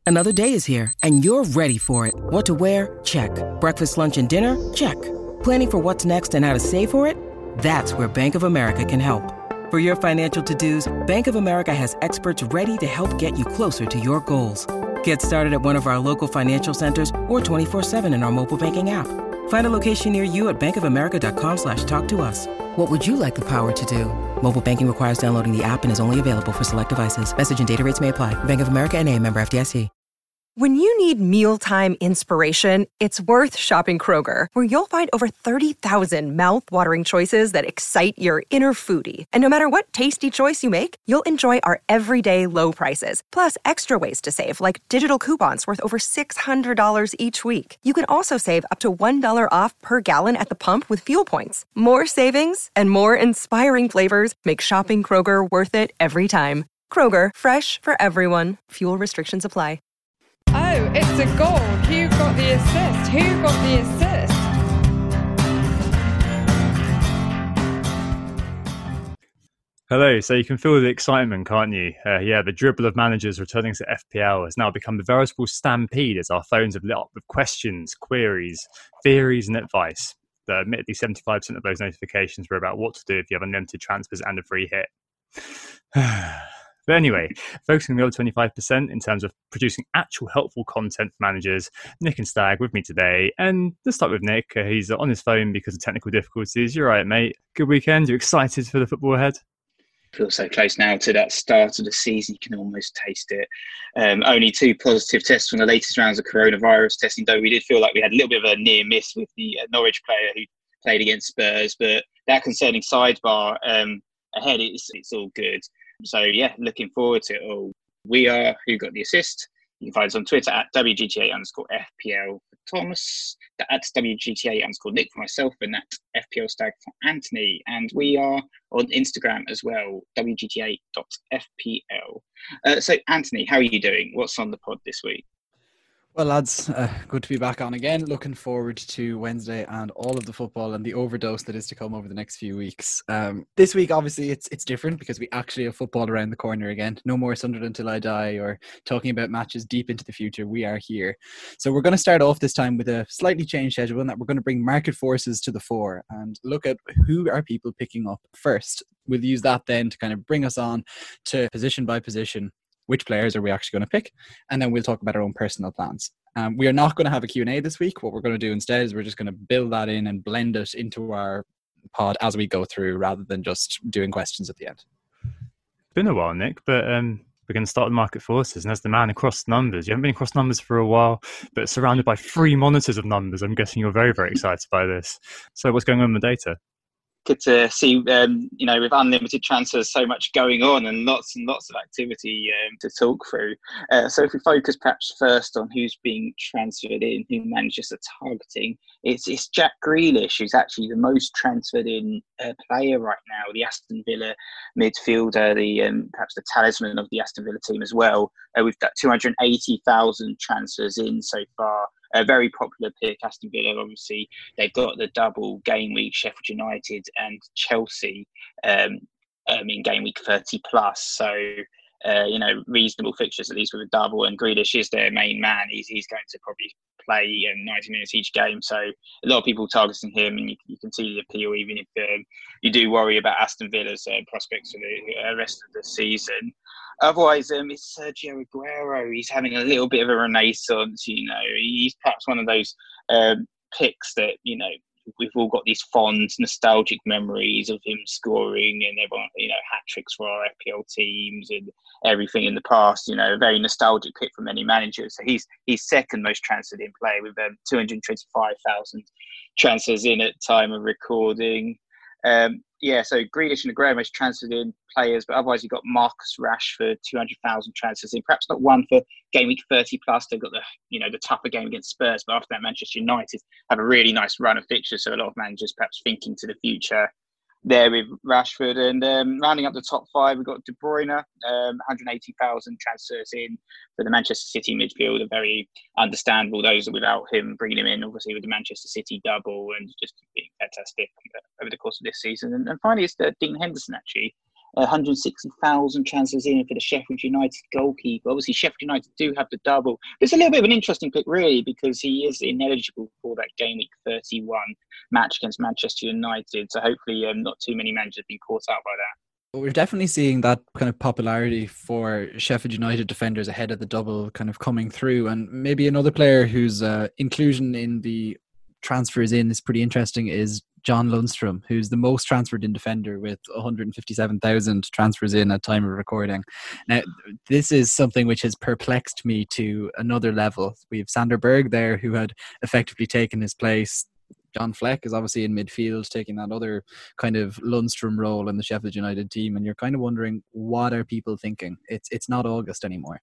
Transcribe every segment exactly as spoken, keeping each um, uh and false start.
Another day is here, and you're ready for it. What to wear? Check. Breakfast, lunch, and dinner? Check. Planning for what's next and how to save for it? That's where Bank of America can help. For your financial to-dos, Bank of America has experts ready to help get you closer to your goals. Get started at one of our local financial centers or twenty-four seven in our mobile banking app. Find a location near you at bankofamerica.com slash talk to us. What would you like the power to do? Mobile banking requires downloading the app and is only available for select devices. Message and data rates may apply. Bank of America N A, member F D I C. When you need mealtime inspiration, it's worth shopping Kroger, where you'll find over thirty thousand mouth-watering choices that excite your inner foodie. And no matter what tasty choice you make, you'll enjoy our everyday low prices, plus extra ways to save, like digital coupons worth over six hundred dollars each week. You can also save up to one dollar off per gallon at the pump with fuel points. More savings and more inspiring flavors make shopping Kroger worth it every time. Kroger, fresh for everyone. Fuel restrictions apply. Oh, it's a goal. Who got the assist? Who got the assist? Hello, so you can feel the excitement, can't you? Uh, yeah, the dribble of managers returning to F P L has now become a veritable stampede as our phones have lit up with questions, queries, theories and advice. Though admittedly, seventy-five percent of those notifications were about what to do if you have unlimited transfers and a free hit. But anyway, focusing on the other twenty-five percent in terms of producing actual helpful content for managers, Nick and Stag with me today. And let's start with Nick. Uh, he's on his phone because of technical difficulties. You're right, mate. Good weekend. You excited for the football ahead? Feel so close now to that start of the season. You can almost taste it. Um, only two positive tests from the latest rounds of coronavirus testing, though we did feel like we had a little bit of a near miss with the uh, Norwich player who played against Spurs. But that concerning sidebar um, ahead, it's, it's all good. So, yeah, looking forward to it all. We are Who Got the Assist. You can find us on Twitter at W G T A underscore F P L for Thomas, at W G T A underscore Nick for myself, and at F P L Stag for Anthony. And we are on Instagram as well, W G T A dot F P L. Uh, so, Anthony, how are you doing? What's on the pod this week? Well, lads, uh, good to be back on again. Looking forward to Wednesday and all of the football and the overdose that is to come over the next few weeks. Um, this week, obviously, it's it's different because we actually have football around the corner again. No more Sunderland Till I Die or talking about matches deep into the future. We are here. So we're going to start off this time with a slightly changed schedule, and that we're going to bring market forces to the fore and look at who are people picking up first. We'll use that then to kind of bring us on to position by position. Which players are we actually going to pick? And then we'll talk about our own personal plans. Um, we are not going to have a Q and A this week. What we're going to do instead is we're just going to build that in and blend it into our pod as we go through rather than just doing questions at the end. It's been a while, Nick, but um, we're going to start with market forces. And as the man across numbers, you haven't been across numbers for a while, but surrounded by three monitors of numbers, I'm guessing you're very, very excited by this. So what's going on with the data? Good to see, um, you know, with unlimited transfers, so much going on and lots and lots of activity um, to talk through. Uh, so if we focus perhaps first on who's being transferred in, who managers are targeting, it's, it's Jack Grealish, who's actually the most transferred in uh, player right now, the Aston Villa midfielder, the um, perhaps the talisman of the Aston Villa team as well. Uh, we've got two hundred eighty thousand transfers in so far. A very popular pick, Aston Villa. Obviously, they've got the double game week, Sheffield United and Chelsea um, um, in game week thirty plus. So, uh, you know, reasonable fixtures, at least with a double. And Grealish is their main man. He's he's going to probably play um, ninety minutes each game. So a lot of people targeting him, and you, you can see the appeal, even if um, you do worry about Aston Villa's uh, prospects for the uh, rest of the season. Otherwise, um, it's Sergio Aguero. He's having a little bit of a renaissance, you know. He's perhaps one of those um, picks that, you know, we've all got these fond, nostalgic memories of him scoring and everyone, you know, hat-tricks for our F P L teams and everything in the past, you know, a very nostalgic pick for many managers. So he's he's second most transferred in player with um, two hundred twenty-five thousand transfers in at time of recording. Um, yeah, so Grealish and Aguero most transferred in players, but otherwise you've got Marcus Rashford, two hundred thousand transfers in. Perhaps not one for game week thirty plus. They've got the, you know, the tougher game against Spurs, but after that, Manchester United have a really nice run of fixtures. So a lot of managers perhaps thinking to the future there with Rashford. And um, rounding up the top five, we've got De Bruyne, um, one hundred eighty thousand transfers in for the Manchester City midfield. Very understandable, those are without him, bringing him in, obviously, with the Manchester City double and just being fantastic over the course of this season. And, and finally, it's uh, Dean Henderson, actually. one hundred sixty thousand transfers in for the Sheffield United goalkeeper. Obviously, Sheffield United do have the double. It's a little bit of an interesting pick, really, because he is ineligible for that game week thirty-one match against Manchester United. So hopefully um, not too many managers have been caught out by that. We're definitely seeing that kind of popularity for Sheffield United defenders ahead of the double kind of coming through. And maybe another player whose uh, inclusion in the transfers in is pretty interesting is John Lundstrom, who's the most transferred in defender with one hundred fifty-seven thousand transfers in at time of recording. Now, this is something which has perplexed me to another level. We have Sander Berg there, who had effectively taken his place. John Fleck is obviously in midfield, taking that other kind of Lundstrom role in the Sheffield United team, and you're kind of wondering, what are people thinking? It's it's not August anymore.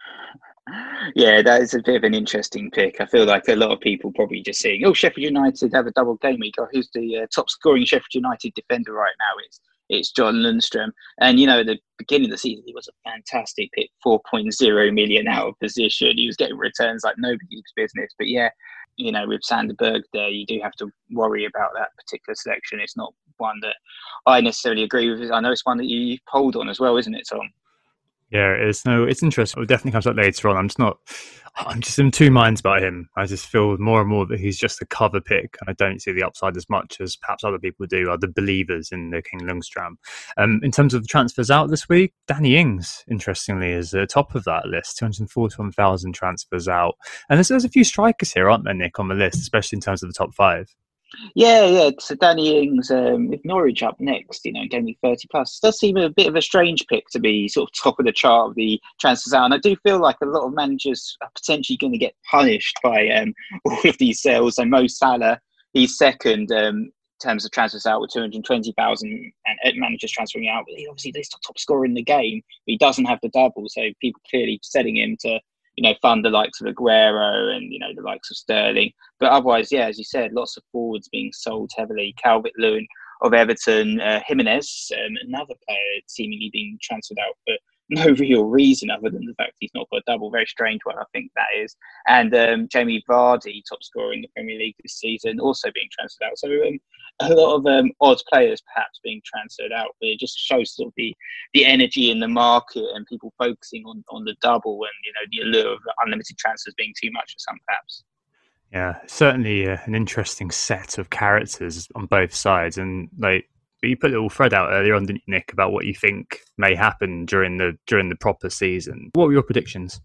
Yeah, that is a bit of an interesting pick. I feel like a lot of people probably just saying, oh, Sheffield United have a double game week. Or who's the uh, top scoring Sheffield United defender right now? It's it's John Lundstrom. And, you know, at the beginning of the season, he was a fantastic pick, four point oh million out of position. He was getting returns like nobody's business. But yeah, you know, with Sander Berg there, you do have to worry about that particular selection. It's not one that I necessarily agree with. I know it's one that you polled on as well, isn't it, Tom? Yeah, it is. No, it's interesting. It definitely comes up later on. I'm just not, I'm just in two minds about him. I just feel more and more that he's just a cover pick. I don't see the upside as much as perhaps other people do, are the believers in the King Lundstrom. Um, in terms of the transfers out this week, Danny Ings, interestingly, is at the top of that list, two hundred forty-one thousand transfers out. And there's, there's a few strikers here, aren't there, Nick, on the list, especially in terms of the top five? Yeah, yeah. So Danny Ings um, with Norwich up next, you know, gave me thirty plus. Does seem a bit of a strange pick to be sort of top of the chart of the transfers out. And I do feel like a lot of managers are potentially going to get punished by um, all of these sales. So Mo Salah, he's second um, in terms of transfers out with two hundred twenty thousand and managers transferring out. But he obviously he's the top scorer in the game, but he doesn't have the double. So people clearly setting him to, you know, fund the likes of Aguero and, you know, the likes of Sterling. But otherwise, yeah, as you said, lots of forwards being sold heavily. Calvert-Lewin of Everton, uh, Jimenez, um, another player seemingly being transferred out for no real reason other than the fact he's not got a double. Very strange one, I think that is. And um, Jamie Vardy, top scorer in the Premier League this season, also being transferred out. So um, a lot of um, odd players perhaps being transferred out, but it just shows sort of the, the energy in the market and people focusing on, on the double and, you know, the allure of unlimited transfers being too much for some perhaps. Yeah, certainly uh, an interesting set of characters on both sides. And like, you put a little thread out earlier on, didn't you, Nick, about what you think may happen during the during the proper season. What were your predictions?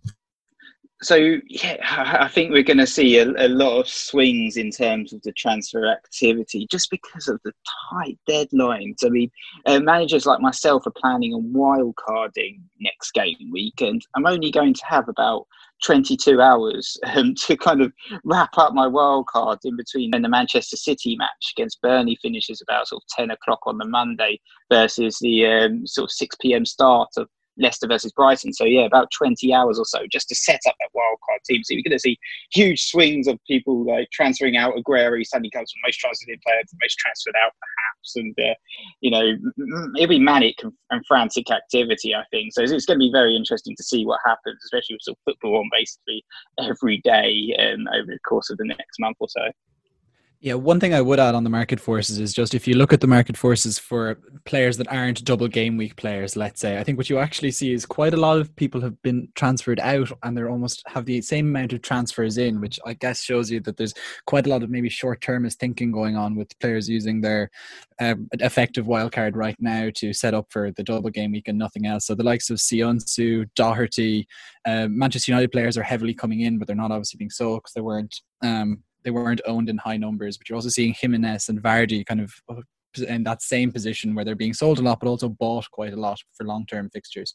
So, yeah, I think we're going to see a, a lot of swings in terms of the transfer activity just because of the tight deadlines. I mean, uh, managers like myself are planning on wildcarding next game week, and I'm only going to have about twenty-two hours um, to kind of wrap up my wildcard in between. And the Manchester City match against Burnley finishes about sort of ten o'clock on the Monday versus the um, sort of six p.m. start of Leicester versus Brighton. So yeah, about twenty hours or so just to set up that wildcard team. So you're going to see huge swings of people like transferring out. Aguero suddenly comes from most transferred in player to most transferred out perhaps. And, uh, you know, it'll be manic and, and frantic activity, I think. So it's, it's going to be very interesting to see what happens, especially with sort of football on basically every day um, over the course of the next month or so. Yeah, one thing I would add on the market forces is just if you look at the market forces for players that aren't double game week players, let's say, I think what you actually see is quite a lot of people have been transferred out and they're almost have the same amount of transfers in, which I guess shows you that there's quite a lot of maybe short-termist thinking going on with players using their um, effective wildcard right now to set up for the double game week and nothing else. So the likes of Sionsu, Doherty, uh, Manchester United players are heavily coming in, but they're not obviously being sold because they weren't um, they weren't owned in high numbers. But you're also seeing Jimenez and Vardy kind of in that same position where they're being sold a lot, but also bought quite a lot for long-term fixtures.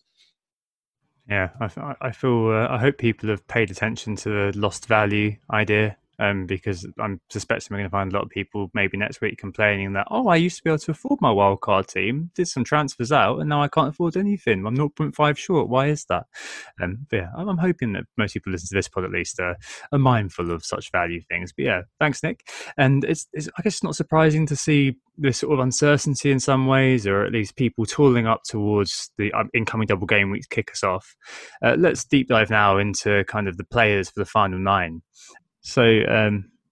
Yeah, I, I feel, uh, I hope people have paid attention to the lost value idea. Um, because I'm suspecting we're going to find a lot of people maybe next week complaining that, oh, I used to be able to afford my wildcard team, did some transfers out, and now I can't afford anything. I'm zero point five short. Why is that? Um, but yeah, I'm hoping that most people listen to this pod at least uh, are mindful of such value things. But yeah, thanks, Nick. And it's, it's I guess it's not surprising to see this sort of uncertainty in some ways, or at least people tooling up towards the incoming double game week to kick us off. Uh, let's deep dive now into kind of the players for the final nine. So um,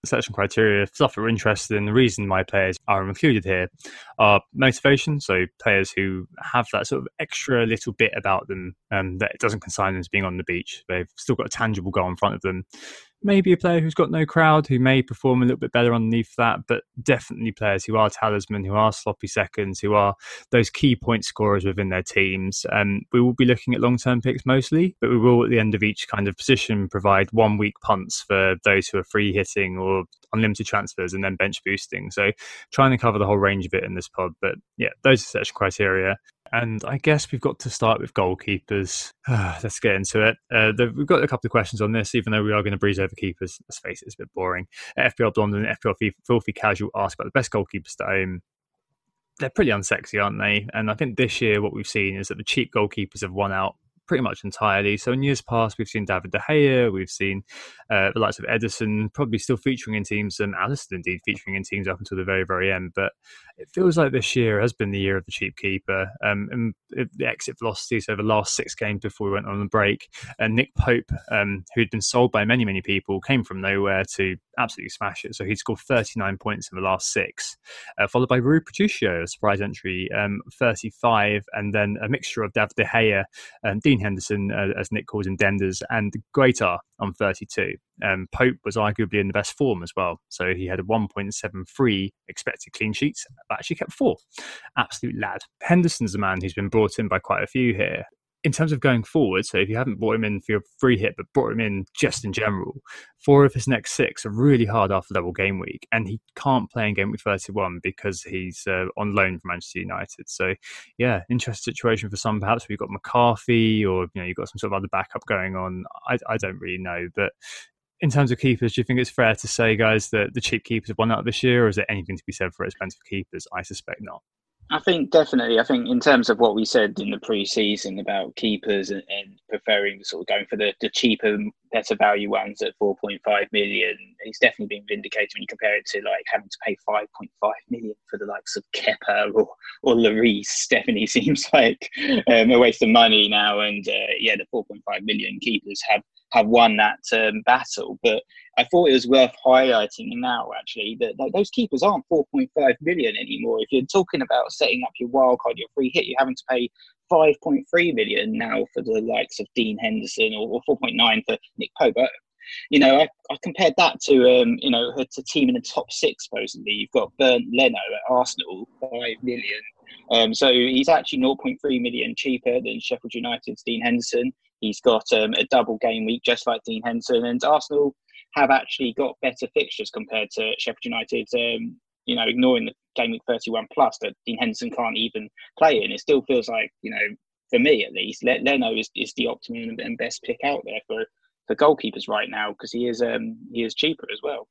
Selection criteria, stuff that we're interested in, the reason why players are included here are motivation. So players who have that sort of extra little bit about them um, that it doesn't consign them to being on the beach. They've still got a tangible goal in front of them. Maybe a player who's got no crowd, who may perform a little bit better underneath that, but definitely players who are talisman, who are sloppy seconds, who are those key point scorers within their teams. Um, we will be looking at long-term picks mostly, but we will at the end of each kind of position provide one-week punts for those who are free hitting or unlimited transfers and then bench boosting. So trying to cover the whole range of it in this pod. But yeah, those are selection criteria. And I guess we've got to start with goalkeepers. Let's get into it. Uh, the, we've got a couple of questions on this, even though we are going to breeze over keepers. Let's face it, it's a bit boring. F P L Blonde and F P L Filthy Casual ask about the best goalkeepers to own. They're pretty unsexy, aren't they? And I think this year what we've seen is that the cheap goalkeepers have won out pretty much entirely. So in years past, we've seen David De Gea, we've seen uh, the likes of Edison probably still featuring in teams, and Alisson indeed featuring in teams up until the very, very end. But it feels like this year has been the year of the cheap keeper. Um, and the exit velocity, so the last six games before we went on the break, and Nick Pope, um, who'd been sold by many, many people, came from nowhere to absolutely smash it. So he'd scored thirty-nine points in the last six, uh, followed by Rui Patricio, a surprise entry, um, thirty-five, and then a mixture of David De Gea and Dean Henderson, uh, as Nick calls him, Denders, and Guaita on thirty-two. Um, Pope was arguably in the best form as well. So he had a one point seven three expected clean sheets, but actually kept four. Absolute lad. Henderson's the man who's been brought in by quite a few here. In terms of going forward, so if you haven't brought him in for your free hit, but brought him in just in general, four of his next six are really hard after double game week, and he can't play in game week thirty-one because he's uh, on loan from Manchester United. So, yeah, interesting situation for some. Perhaps we've got McCarthy, or you know, you've got some sort of other backup going on. I, I don't really know, but in terms of keepers, do you think it's fair to say, guys, that the cheap keepers have won out this year, or is there anything to be said for expensive keepers? I suspect not. I think definitely. I think in terms of what we said in the pre-season about keepers and, and preferring sort of going for the, the cheaper, better value ones at four point five million, it's definitely been vindicated when you compare it to like having to pay five point five million for the likes of Kepa or or Lloris. Definitely seems like um, a waste of money now. And uh, yeah, the four point five million keepers have have won that um, battle. But I thought it was worth highlighting now, actually, that, that those keepers aren't four point five million anymore. If you're talking about setting up your wildcard, your free hit, you're having to pay five point three million now for the likes of Dean Henderson, or, or four point nine for Nick Pope. But, you know, I, I compared that to, um, you know, a team in the top six, supposedly. You've got Bernd Leno at Arsenal, five million. Um, so he's actually zero point three million cheaper than Sheffield United's Dean Henderson. He's got um, a double game week, just like Dean Henderson. And Arsenal have actually got better fixtures compared to Sheffield United, um, you know, ignoring the game week thirty-one plus that Dean Henderson can't even play in. It still feels like, you know, for me at least, Leno is, is the optimum and best pick out there for, for goalkeepers right now, because he is um, he is cheaper as well.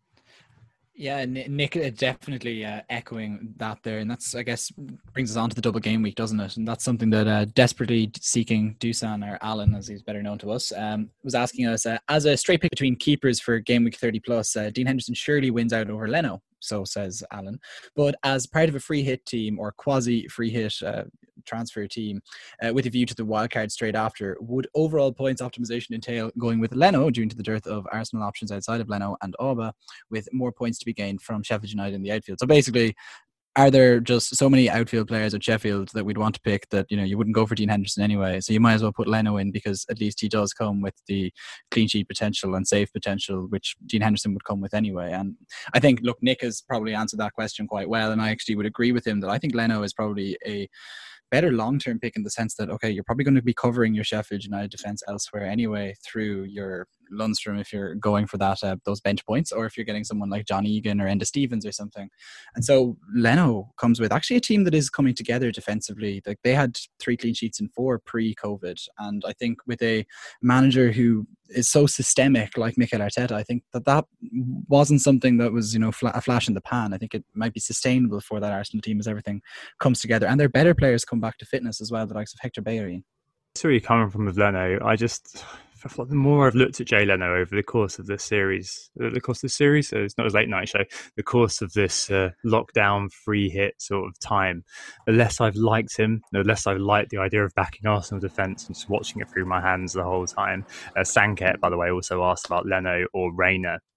Yeah, Nick definitely uh, echoing that there. And that's, I guess, brings us on to the double game week, doesn't it? And that's something that uh, desperately seeking Dusan, or Alan, as he's better known to us, um, was asking us, uh, as a straight pick between keepers for game week thirty plus, uh, Dean Henderson surely wins out over Leno. So says Alan. But as part of a free hit team, or quasi free hit uh, transfer team, uh, with a view to the wildcard straight after, would overall points optimization entail going with Leno due to the dearth of Arsenal options outside of Leno, and Auba, with more points to be gained from Sheffield United in the outfield? So basically, are there just so many outfield players at Sheffield that we'd want to pick that, you know, you wouldn't go for Dean Henderson anyway? So you might as well put Leno in, because at least he does come with the clean sheet potential and save potential, which Dean Henderson would come with anyway. And I think, look, Nick has probably answered that question quite well, and I actually would agree with him that I think Leno is probably a better long-term pick, in the sense that, okay, you're probably going to be covering your Sheffield United defence elsewhere anyway through your Lundstrom if you're going for that uh, those bench points, or if you're getting someone like John Egan or Enda Stevens or something. And so Leno comes with actually a team that is coming together defensively. Like, they had three clean sheets in four pre-COVID, and I think with a manager who is so systemic like Mikel Arteta, I think that that wasn't something that was, you know, fl- a flash in the pan. I think it might be sustainable for that Arsenal team as everything comes together, and their better players come back to fitness as well, the likes of Hector Bellerin. That's where you're coming from with Leno. I just, the more I've looked at Jay Leno over the course of this series, the course of the series, so it's not his late night show, the course of this uh, lockdown free hit sort of time, the less I've liked him, the less I've liked the idea of backing Arsenal defence and just watching it through my hands the whole time. Uh, Sanket, by the way, also asked about Leno or Reina.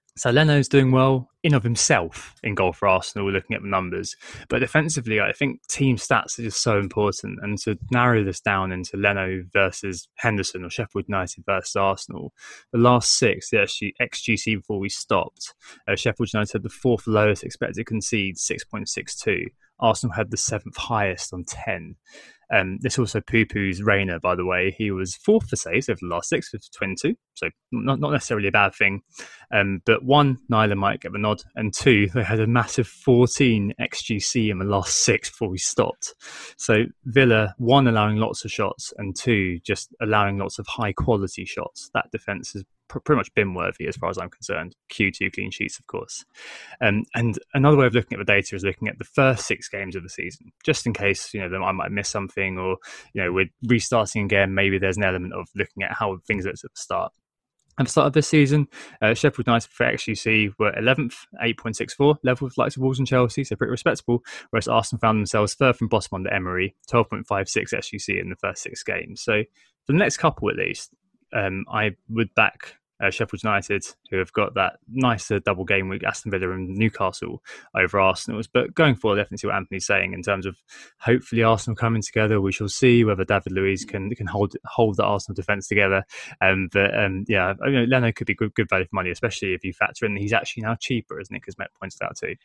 So Leno's doing well in of himself in goal for Arsenal, looking at the numbers. But defensively, I think team stats are just so important. And to narrow this down into Leno versus Henderson or Sheffield United versus Arsenal, the last six, the X G C before we stopped, uh, Sheffield United had the fourth lowest expected to concede, six point six two. Arsenal had the seventh highest on ten. Um, this also poo-poos Reina, by the way. He was fourth for saves over the last six with twenty-two, so not, not necessarily a bad thing. Um, but one, Nyla might get the nod, and two, they had a massive fourteen X G C in the last six before we stopped. So Villa, one, allowing lots of shots, and two, just allowing lots of high-quality shots. That defence has pr- pretty much been worthy as far as I'm concerned. Q two clean sheets, of course. Um, and another way of looking at the data is looking at the first six games of the season, just in case, you know, I might miss something, or, you know, we're restarting again. Maybe there's an element of looking at how things looked at the start. At the start of this season, uh, Sheffield United for X G C were eleventh, eight point six four, level with likes of Wolves and Chelsea, so pretty respectable, whereas Arsenal found themselves third from bottom under Emery, twelve point five six X G C in the first six games. So for the next couple at least, um, I would back Uh, Sheffield United, who have got that nicer double game week, Aston Villa and Newcastle over Arsenal's. But going forward, definitely see what Anthony's saying in terms of hopefully Arsenal coming together. We shall see whether David Luiz can can hold hold the Arsenal defence together. Um, but um, yeah, you know, Leno could be good, good value for money, especially if you factor in that he's actually now cheaper, isn't it? Because Met pointed out too.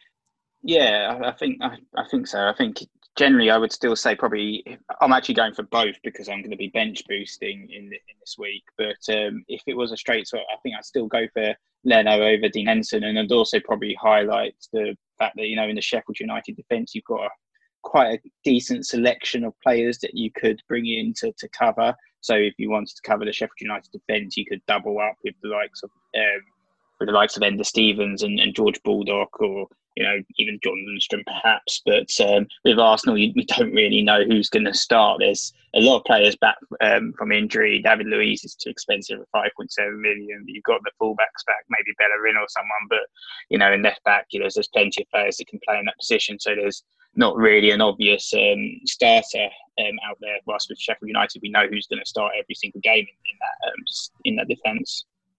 Yeah, I think I, I think so. I think generally I would still say probably I'm actually going for both because I'm going to be bench boosting in, the, in this week. But um, if it was a straight swap, I think I'd still go for Leno over Dean Henderson, and I'd also probably highlight the fact that, you know, in the Sheffield United defence you've got a, quite a decent selection of players that you could bring in to, to cover. So if you wanted to cover the Sheffield United defence, you could double up with the likes of um, with the likes of Ender Stevens and, and George Baldock, or, you know, even John Lundstrom perhaps. But um, with Arsenal, you, we don't really know who's going to start. There's a lot of players back um, from injury. David Luiz is too expensive at five point seven million. You've got the fullbacks back, maybe Bellerin or someone. But, you know, in left back, you know, there's plenty of players that can play in that position. So there's not really an obvious um, starter um, out there. Whilst with Sheffield United, we know who's going to start every single game in, in that um, in that defence.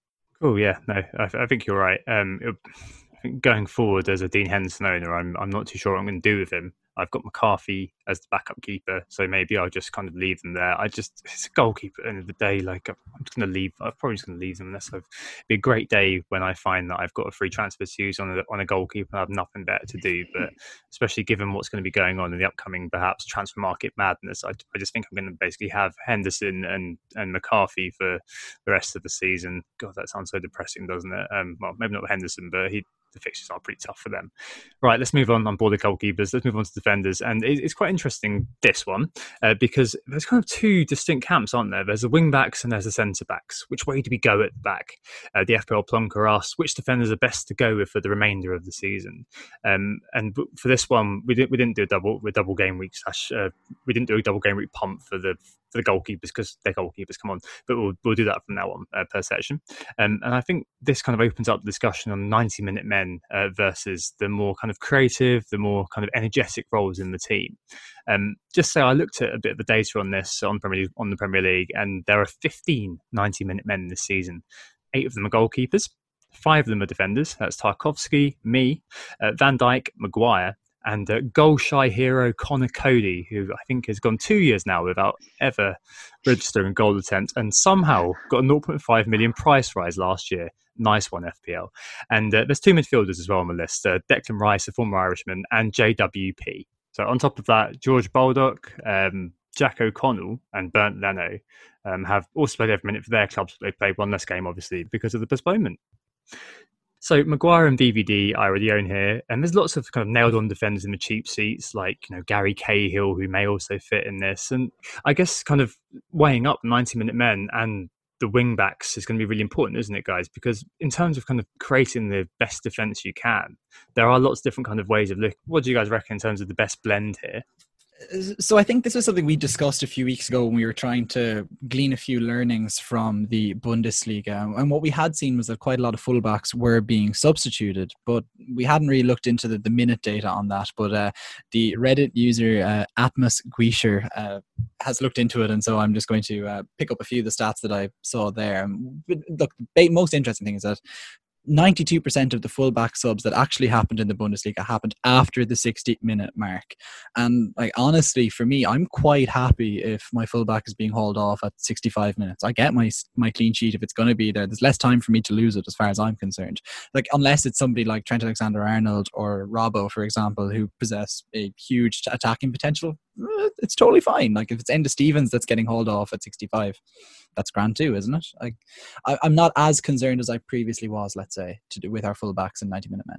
Oh yeah, no, I, I think you're right. Um, it, I think going forward as a Dean Henderson owner, I'm I'm not too sure what I'm going to do with him. I've got McCarthy as the backup keeper, so maybe I'll just kind of leave them there. I just, it's a goalkeeper at the end of the day. Like, I'm just going to leave, I'm probably just going to leave them unless I've, it'd be a great day when I find that I've got a free transfer to use on a, on a goalkeeper and I have nothing better to do. But especially given what's going to be going on in the upcoming, perhaps, transfer market madness, I, I just think I'm going to basically have Henderson and, and McCarthy for the rest of the season. God, that sounds so depressing, doesn't it? Um, well, maybe not Henderson, but he, the fixtures are pretty tough for them. Right, let's move on on board the goalkeepers. Let's move on to defenders. And it's quite interesting, this one, uh, because there's kind of two distinct camps, aren't there? There's the wing-backs and there's the centre-backs. Which way do we go at the back? Uh, the F P L Plonker asked, which defenders are best to go with for the remainder of the season? Um, and for this one, we didn't we didn't do a double with double game week slash uh, we didn't do a double game week pump for the for the goalkeepers because they're goalkeepers. Come on, but we'll we'll do that from now on uh, per section. Um, and I think this kind of opens up the discussion on ninety minute men uh, versus the more kind of creative, the more kind of energetic roles in the team. Um, just say I looked at a bit of the data on this on Premier League, on the Premier League, and there are fifteen ninety minute men this season. Eight of them are goalkeepers. Five of them are defenders. That's Tarkowski, me, uh, Van Dijk, Maguire, and uh, goal-shy hero Connor Cody, who I think has gone two years now without ever registering a goal attempt and somehow got a zero point five million price rise last year. Nice one, F P L. And uh, there's two midfielders as well on the list, uh, Declan Rice, a former Irishman, and J W P. So on top of that, George Baldock, um, Jack O'Connell and Bernd Leno um, have also played every minute for their clubs, but they've played one less game, obviously, because of the postponement. So Maguire and V V D I already own here, and there's lots of kind of nailed-on defenders in the cheap seats, like, you know, Gary Cahill, who may also fit in this. And I guess kind of weighing up ninety minute men and the wing backs is going to be really important, isn't it, guys? Because in terms of kind of creating the best defence you can, there are lots of different kind of ways of looking. What do you guys reckon in terms of the best blend here? So I think this was something we discussed a few weeks ago when we were trying to glean a few learnings from the Bundesliga. And what we had seen was that quite a lot of fullbacks were being substituted, but we hadn't really looked into the, the minute data on that. But uh, the Reddit user uh, Atmos Guisher uh, has looked into it. And so I'm just going to uh, pick up a few of the stats that I saw there. But look, the most interesting thing is that ninety-two percent of the fullback subs that actually happened in the Bundesliga happened after the sixty minute mark. And like honestly, for me, I'm quite happy if my fullback is being hauled off at sixty-five minutes. I get my my clean sheet if it's going to be there. There's less time for me to lose it as far as I'm concerned. Like unless it's somebody like Trent Alexander-Arnold or Robbo, for example, who possess a huge attacking potential, it's totally fine. Like if it's Enda Stevens that's getting hauled off at sixty-five, that's grand too, isn't it? Like I, I'm not as concerned as I previously was, let's say, to do with our fullbacks and ninety minute men.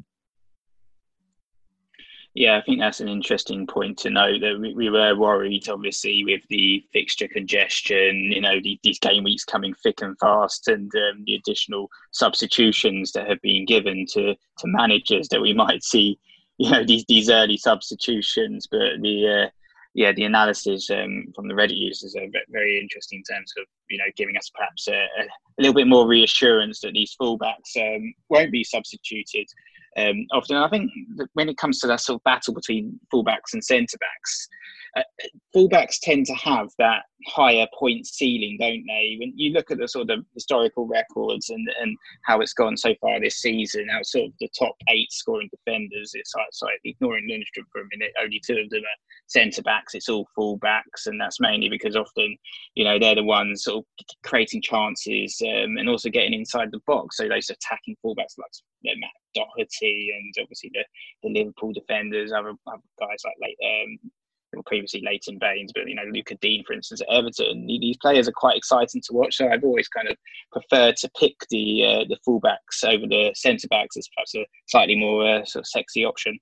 Yeah, I think that's an interesting point to note, that we, we were worried, obviously, with the fixture congestion, you know, the, these game weeks coming thick and fast, and um, the additional substitutions that have been given to, to managers, that we might see, you know, these, these early substitutions. But the uh, yeah, the analysis um, from the Reddit users are very interesting in terms of, you know, giving us perhaps a, a little bit more reassurance that these fullbacks um, won't be substituted um, often. I think that when it comes to that sort of battle between fullbacks and centre backs, uh, fullbacks tend to have that higher point ceiling, don't they? When you look at the sort of historical records and, and how it's gone so far this season, out sort of the top eight scoring defenders, it's like, sorry, ignoring Lundstram for a minute, only two of them are centre backs, it's all full backs, and that's mainly because often, you know, they're the ones sort of creating chances um, and also getting inside the box. So those attacking fullbacks like, you know, Matt Doherty and obviously the, the Liverpool defenders, other, other guys like like um, previously Leighton Baines, but you know, Luca Dean, for instance, at Everton. These players are quite exciting to watch. So I've always kind of preferred to pick the uh, the fullbacks over the centre backs as perhaps a slightly more uh, sort of sexy option.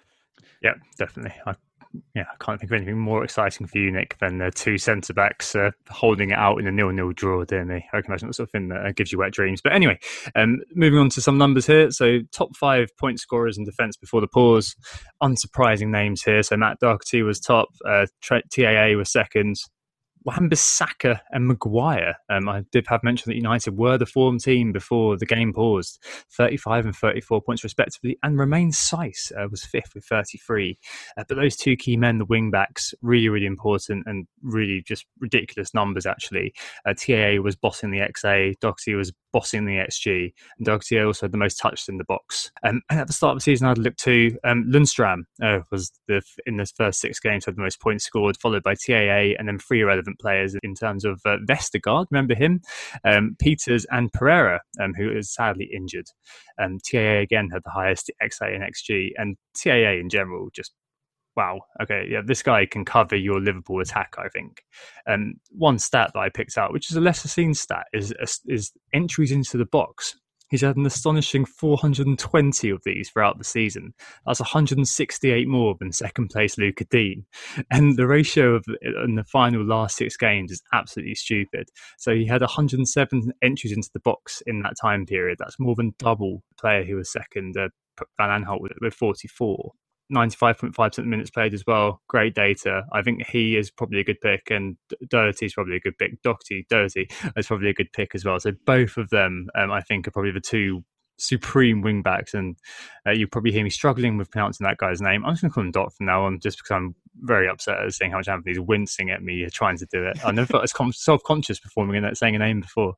Yeah, definitely. I yeah, I can't think of anything more exciting for you, Nick, than the two centre backs uh, holding it out in a nil-nil draw, dear me. I can imagine that sort of thing that uh, gives you wet dreams. But anyway, um, moving on to some numbers here. So top five point scorers in defence before the pause. Unsurprising names here. So Matt Doherty was top, uh, T A A was second. Wan-Bissaka and Maguire. Um, I did have mentioned that United were the form team before the game paused, thirty-five and thirty-four points respectively, and Romain Saiss uh, was fifth with thirty-three. Uh, but those two key men, the wing-backs, really, really important and really just ridiculous numbers, actually. Uh, T A A was bossing the X A, Doherty was bossing the X G, and Doherty also had the most touches in the box. Um, and at the start of the season, I had looked to um, Lundstram uh, was the in the first six games had the most points scored, followed by T A A, and then three irrelevant players in terms of uh, Vestergaard, remember him, um, Peters and Pereira, um, who is sadly injured. Um, T A A again had the highest X A and X G, and T A A in general just wow, okay, yeah, this guy can cover your Liverpool attack, I think. Um, one stat that I picked out, which is a lesser seen stat, is is entries into the box. He's had an astonishing four hundred twenty of these throughout the season. That's one hundred sixty-eight more than second place Luca Dean. And the ratio of in the final last six games is absolutely stupid. So he had one hundred seven entries into the box in that time period. That's more than double the player who was second, uh, Van Aanholt, with, with forty-four. ninety-five point five percent minutes played as well. Great data. I think he is probably a good pick, and Doherty is probably a good pick. Doherty, Doherty is probably a good pick as well. So both of them, um, I think, are probably the two supreme wing backs. And uh, you probably hear me struggling with pronouncing that guy's name. I'm just going to call him Dot from now on, just because I'm very upset at seeing how much Anthony's wincing at me trying to do it. I never felt as self-conscious performing in that saying a name before.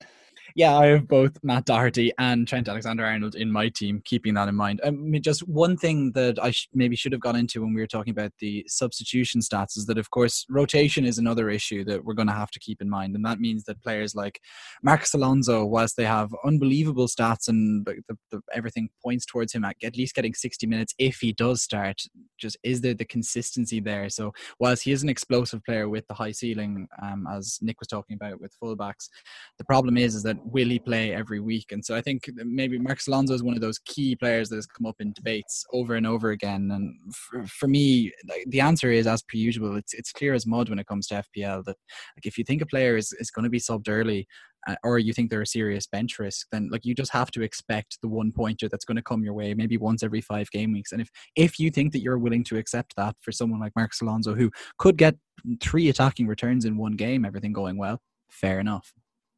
Yeah, I have both Matt Doherty and Trent Alexander-Arnold in my team, keeping that in mind. I mean, just one thing that I sh- maybe should have gone into when we were talking about the substitution stats is that, of course, rotation is another issue that we're going to have to keep in mind. And that means that players like Marcos Alonso, whilst they have unbelievable stats and the, the, the, everything points towards him at, at least getting sixty minutes if he does start, just is there the consistency there? So whilst he is an explosive player with the high ceiling, um, as Nick was talking about with fullbacks, the problem is, is that will he play every week? And so I think maybe Marcos Alonso is one of those key players that has come up in debates over and over again. And for, for me, the answer is, as per usual, it's it's clear as mud when it comes to F P L that, like, if you think a player is, is going to be subbed early, uh, or you think they're a serious bench risk, then like you just have to expect the one pointer that's going to come your way maybe once every five game weeks. And if if you think that you're willing to accept that for someone like Marcos Alonso, who could get three attacking returns in one game, everything going well, fair enough.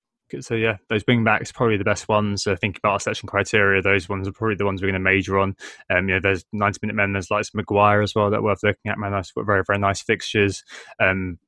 So yeah, those wing backs probably the best ones. Uh, think about our selection criteria. Those ones are probably the ones we're going to major on. Um, you know, there's ninety minute men. There's like Maguire as well that are worth looking at. Man, that's got very very nice fixtures. Um,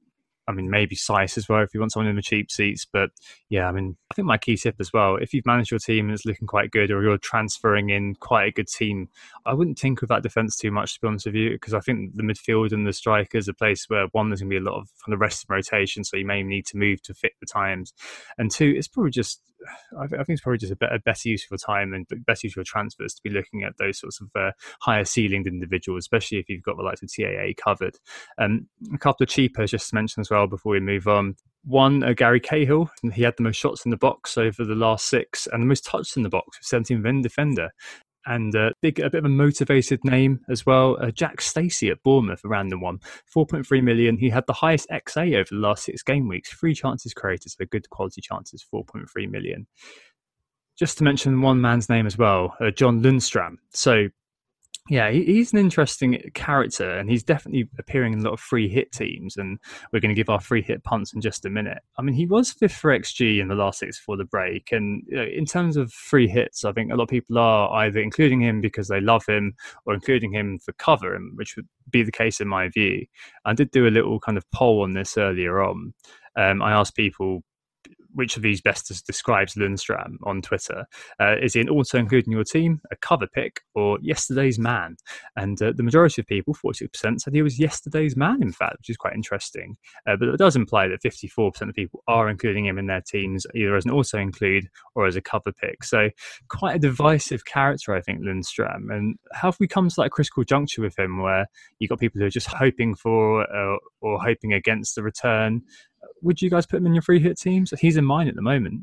I mean, maybe Sice as well if you want someone in the cheap seats. But yeah, I mean, I think my key tip as well, if you've managed your team and it's looking quite good, or you're transferring in quite a good team, I wouldn't tinker with that defence too much, to be honest with you, because I think the midfield and the strikers are a place where, one, there's going to be a lot of kind of rest and rotation, so you may need to move to fit the times. And two, it's probably just, I think it's probably just a better, better use of your time and better use of your transfers to be looking at those sorts of uh, higher ceilinged individuals, especially if you've got the likes of T A A covered. Um, a couple of cheapers just to mention as well before we move on. One, uh, Gary Cahill. He had the most shots in the box over the last six and the most touches in the box with seventeen defender. And uh, big, a bit of a motivated name as well. Uh, Jack Stacey at Bournemouth, a random one. four point three million. He had the highest X A over the last six game weeks. Three chances created, so good quality chances, four point three million. Just to mention one man's name as well, uh, John Lundstram. So, yeah, he, he's an interesting character, and he's definitely appearing in a lot of free hit teams, and we're going to give our free hit punts in just a minute. I mean, he was fifth for X G in the last six before the break, and you know, in terms of free hits, I think a lot of people are either including him because they love him or including him for cover, which would be the case in my view. I did do a little kind of poll on this earlier on. Um, I asked people which of these best describes Lundstram on Twitter. Uh, is he an also including your team, a cover pick, or yesterday's man? And uh, the majority of people, forty percent, said he was yesterday's man, in fact, which is quite interesting. Uh, but it does imply that fifty-four percent of people are including him in their teams, either as an also include or as a cover pick. So quite a divisive character, I think, Lundstram. And how have we come to that critical juncture with him where you've got people who are just hoping for uh, or hoping against the return? Would you guys put him in your free hit teams? He's in mine at the moment.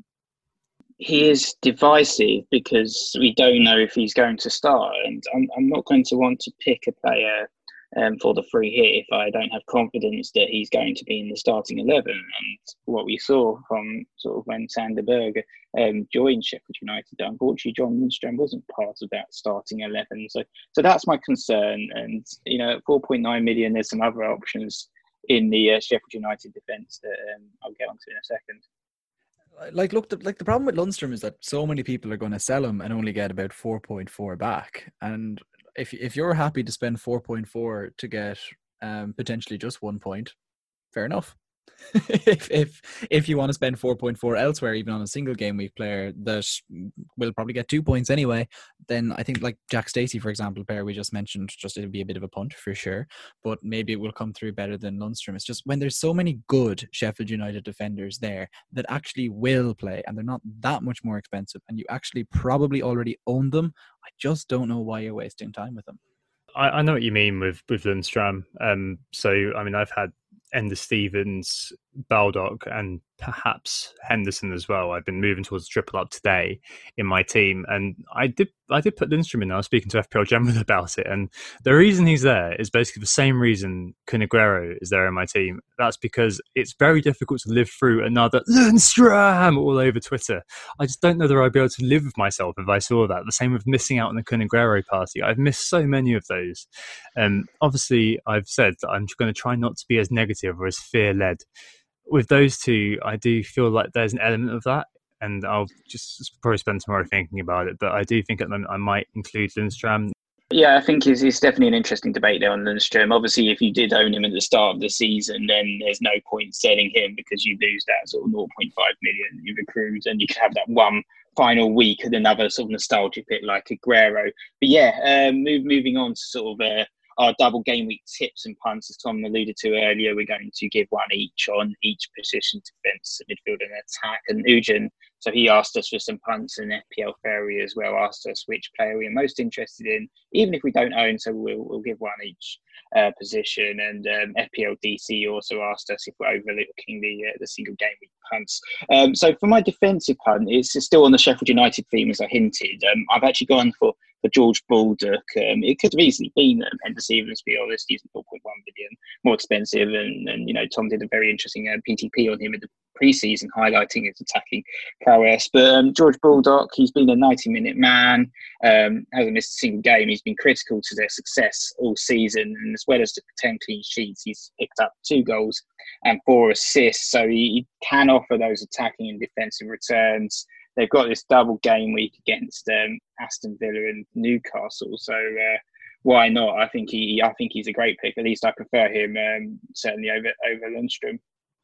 He is divisive because we don't know if he's going to start, and I'm, I'm not going to want to pick a player um, for the free hit if I don't have confidence that he's going to be in the starting eleven. And what we saw from sort of when Sander Berge um, joined Sheffield United, unfortunately, John Lundstram wasn't part of that starting eleven. So, so that's my concern. And you know, at four point nine million, there's some other options in the uh, Sheffield United defence that um, I'll get onto in a second. Like, look, the, like the problem with Lundstram is that so many people are going to sell him and only get about four point four back. And if if you're happy to spend four point four to get um, potentially just one point, fair enough. if if if you want to spend four point four elsewhere, even on a single game week player that will probably get two points anyway, then I think like Jack Stacey, for example, player we just mentioned, just it'll be a bit of a punt for sure, but maybe it will come through better than Lundstram. It's just when there's so many good Sheffield United defenders there that actually will play, and they're not that much more expensive, and you actually probably already own them, I just don't know why you're wasting time with them. I, I know what you mean with with Lundstram. Um, so I mean, I've had Ender Stevens, Baldock, and perhaps Henderson as well. I've been moving towards triple up today in my team, and I did I did put Lundstram in. I was speaking to F P L General about it, and the reason he's there is basically the same reason Kun Aguero is there in my team. That's because it's very difficult to live through another Lundstram all over Twitter. I just don't know that I'd be able to live with myself if I saw that. The same with missing out on the Kun Aguero party. I've missed so many of those. Um, obviously, I've said that I'm going to try not to be as negative or as fear-led. With those two, I do feel like there's an element of that, and I'll just probably spend tomorrow thinking about it. But I do think at the moment I might include Lundstram. Yeah, I think it's, it's definitely an interesting debate there on Lundstram. Obviously, if you did own him at the start of the season, then there's no point selling him because you lose that sort of zero point five million you've accrued, and you could have that one final week and another sort of nostalgia pick like Aguero. But yeah, um, move, moving on to sort of uh, our double game week tips and punts, as Tom alluded to earlier, we're going to give one each on each position: defence, midfield and attack. And Ujan, so he asked us for some punts, and F P L Fairy as well asked us which player we are most interested in, even if we don't own, so we'll, we'll give one each uh, position. And um, F P L D C also asked us if we're overlooking the uh, the single game week punts. Um, so for my defensive punt, it's still on the Sheffield United theme, as I hinted. Um, I've actually gone for for George Baldock. Um, it could have easily been um, Ender Stevens, to be honest. He's four point one million more expensive, and, and you know, Tom did a very interesting uh, P T P on him in the pre-season, highlighting his attacking prowess. But um, George Baldock, he's been a ninety-minute man, um, hasn't missed a single game. He's been critical to their success all season, and as well as the ten clean sheets, he's picked up two goals and four assists. So he, he can offer those attacking and defensive returns. They've got this double game week against um, Aston Villa and Newcastle, so uh, why not? I think he, I think he's a great pick. At least I prefer him um, certainly over over Lundstram.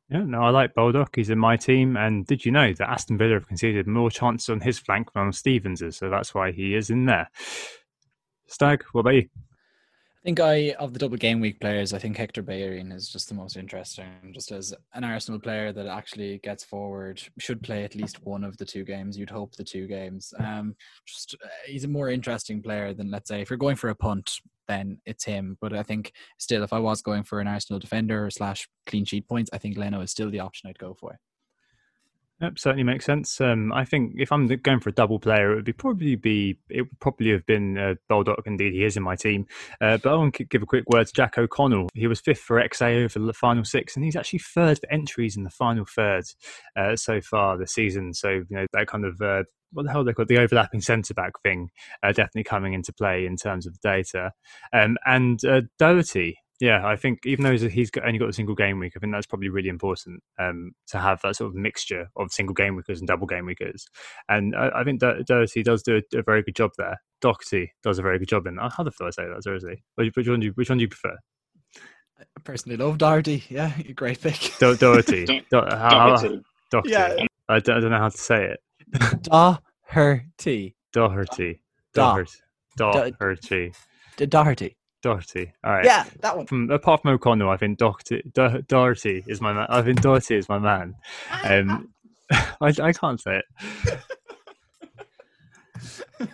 Yeah, no, I like Baldock. He's in my team. And did you know that Aston Villa have conceded more chances on his flank than on Stevens's? So that's why he is in there. Stag, what about you? I think I, of the double game week players, I think Hector Bellerin is just the most interesting. Just as an Arsenal player that actually gets forward, should play at least one of the two games. You'd hope the two games. Um, just uh, he's a more interesting player than, let's say, if you're going for a punt, then it's him. But I think still, if I was going for an Arsenal defender slash clean sheet points, I think Leno is still the option I'd go for. Yep, certainly makes sense. Um, I think if I'm going for a double player, it would be probably be it would probably have been uh, Baldock. Indeed, he is in my team. Uh, but I want to give a quick word to Jack O'Connell. He was fifth for X A over the final six, and he's actually third for entries in the final third uh, so far this season. So you know that kind of uh, what the hell they call it, the overlapping centre back thing, uh, definitely coming into play in terms of the data. Um, and uh, Doherty. Yeah, I think even though he's got, only got a single game week, I think that's probably really important um, to have that sort of mixture of single game weekers and double game weekers. And I, I think Do- Doherty does do a, a very good job there. Doherty does a very good job in that. How the fuck do I say that, seriously? Which, which, one do you, which one do you prefer? I personally love Doherty. Yeah, great pick. Do- Doherty. Do- Doherty. Doherty. Yeah. I don't, I don't know how to say it. Doherty. Doherty. Da. Doherty. Doherty. Doherty. Doherty. All right. Yeah, that one. From, apart from O'Connell, I think Doherty, Do- Doherty is my man. I think Doherty is my man. Um, I, I can't say it.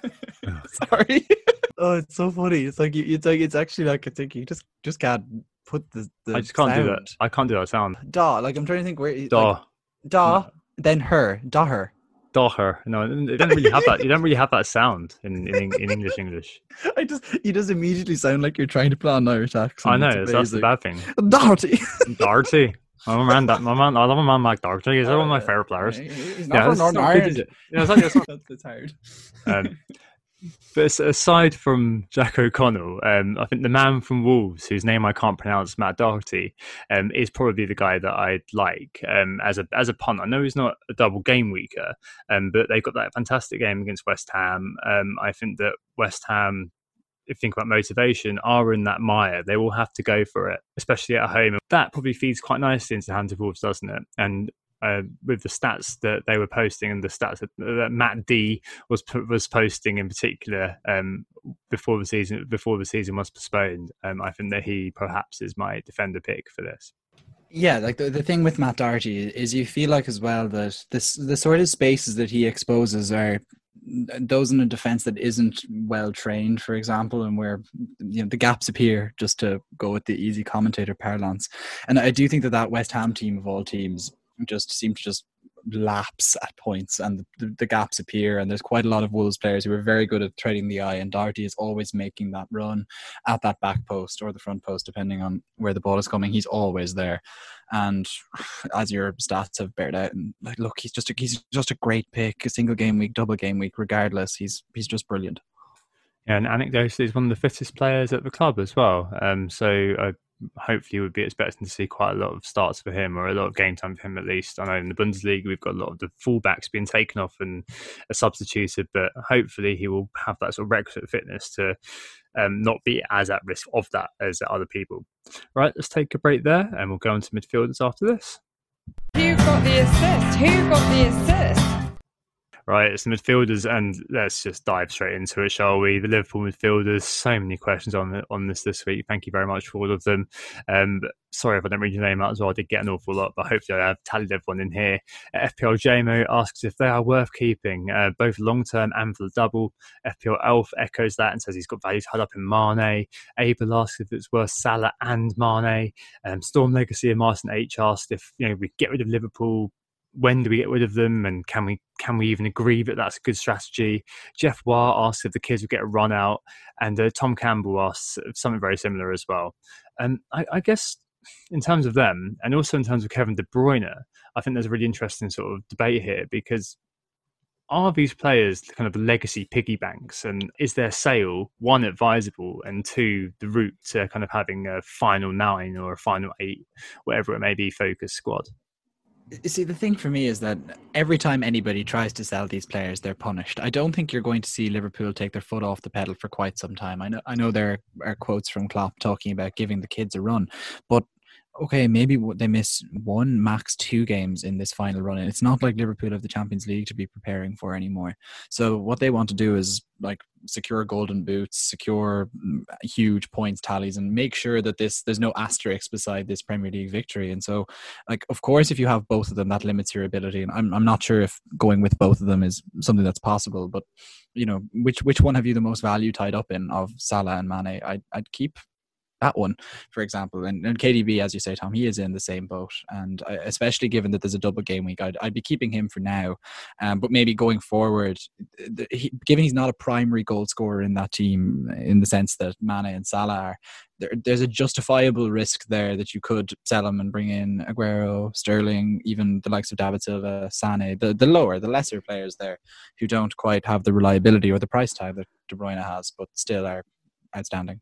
Sorry. Oh, it's so funny. It's like you, it's like it's actually like I think you just just can't put the. the I just can't sound. do that. I can't do that sound. Da. Like I'm trying to think where. Da. Like, da. No. Then her. Da her. Doher. No, you don't really have that. You don't really have that sound in in, in English. English. I just you just immediately sound like you're trying to put on an Irish accent. I know It's that's the amazing. bad thing. Doherty. Doherty. My man, that my man. I love my man, Mike Doherty. He's one of my favorite players. He's Yeah, not it's from Northern not good, is Ireland. it? Yeah, it's like- it's not- That's it's hard. Um, but as- aside from Jack O'Connell, um, I think the man from Wolves, whose name I can't pronounce, Matt Doherty, um, is probably the guy that I'd like um, as a as a punt. I know he's not a double game weeker, um, but they got that fantastic game against West Ham. Um, I think that West Ham, if you think about motivation, are in that mire. They will have to go for it, especially at home. That probably feeds quite nicely into the hands of Wolves, doesn't it? And Uh, with the stats that they were posting and the stats that, that Matt D was was posting in particular um, before the season before the season was postponed, um, I think that he perhaps is my defender pick for this. Yeah, like the, the thing with Matt Doherty is you feel like as well that this the sort of spaces that he exposes are those in a defense that isn't well trained, for example, and where you know the gaps appear, just to go with the easy commentator parlance. And I do think that that West Ham team of all teams just seem to just lapse at points, and the, the gaps appear, and there's quite a lot of Wolves players who are very good at threading the eye, and Doherty is always making that run at that back post or the front post depending on where the ball is coming. He's always there, and as your stats have bared out, and like look, he's just a, he's just a great pick. A single game week, double game week, regardless, he's he's just brilliant. Yeah, and anecdotally, he's one of the fittest players at the club as well. Um, so uh, hopefully, we'd be expecting to see quite a lot of starts for him, or a lot of game time for him at least. I know in the Bundesliga we've got a lot of the fullbacks being taken off and are substituted, but hopefully he will have that sort of requisite fitness to um, not be as at risk of that as other people. Right, let's take a break there, and we'll go on to midfielders after this. Who got the assist? Who got the assist? Right, it's the midfielders, and let's just dive straight into it, shall we? The Liverpool midfielders, so many questions on on this this week. Thank you very much for all of them. Um, sorry if I don't read your name out as well. I did get an awful lot, but hopefully I have tallied everyone in here. Uh, F P L J M O asks if they are worth keeping, uh, both long-term and for the double. F P L Elf echoes that and says he's got value tied up in Mane. Abel asks if it's worth Salah and Mane. Um, Storm Legacy and Martin H asked if you know we get rid of Liverpool, when do we get rid of them, and can we can we even agree that that's a good strategy? Jeff Wah asks if the kids will get a run out, and uh, Tom Campbell asks something very similar as well. And I, I guess in terms of them, and also in terms of Kevin De Bruyne, I think there's a really interesting sort of debate here, because are these players kind of legacy piggy banks, and is their sale, one, advisable, and two, the route to kind of having a final nine or a final eight, whatever it may be, focus squad? You see, the thing for me is that every time anybody tries to sell these players, they're punished. I don't think you're going to see Liverpool take their foot off the pedal for quite some time. I know, I know there are quotes from Klopp talking about giving the kids a run, but okay, maybe they miss one, max two games in this final run. And it's not like Liverpool have the Champions League to be preparing for anymore. So what they want to do is like secure golden boots, secure huge points tallies, and make sure that this there's no asterisk beside this Premier League victory. And so, like, of course, if you have both of them, that limits your ability. And I'm I'm not sure if going with both of them is something that's possible. But you know, which which one have you the most value tied up in of Salah and Mane? I'd I'd keep that one, for example. And, and K D B, as you say, Tom, he is in the same boat. And I, especially given that there's a double game week, I'd, I'd be keeping him for now. Um, but maybe going forward, the, he, given he's not a primary goal scorer in that team, in the sense that Mane and Salah are, there, there's a justifiable risk there that you could sell him and bring in Aguero, Sterling, even the likes of David Silva, Sané, the, the lower, the lesser players there who don't quite have the reliability or the price tag that De Bruyne has, but still are outstanding.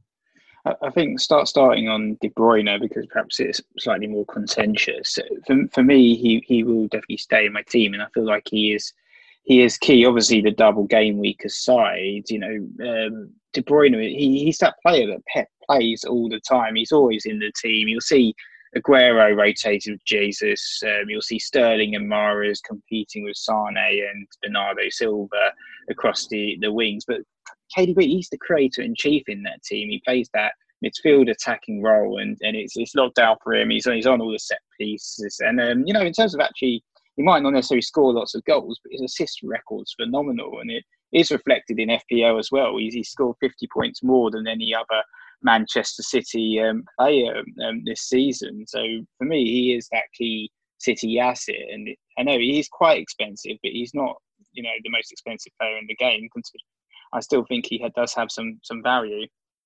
I think start starting on De Bruyne because perhaps it's slightly more contentious. For, for me, he, he will definitely stay in my team, and I feel like he is he is key. Obviously, the double game week aside, you know, um, De Bruyne he, he's that player that Pep plays all the time. He's always in the team. You'll see Aguero rotating with Jesus. Um, you'll see Sterling and Mahrez competing with Sané and Bernardo Silva across the, the wings, but K D B, he's the creator in chief in that team. He plays that midfield attacking role, and, and it's it's locked out for him. He's on, he's on all the set pieces. And, um, you know, in terms of actually, he might not necessarily score lots of goals, but his assist record's phenomenal. And it is reflected in F P L as well. He's, he's scored fifty points more than any other Manchester City um, player um, this season. So for me, he is that key City asset. And I know he is quite expensive, but he's not, you know, the most expensive player in the game. I still think he does have some some value.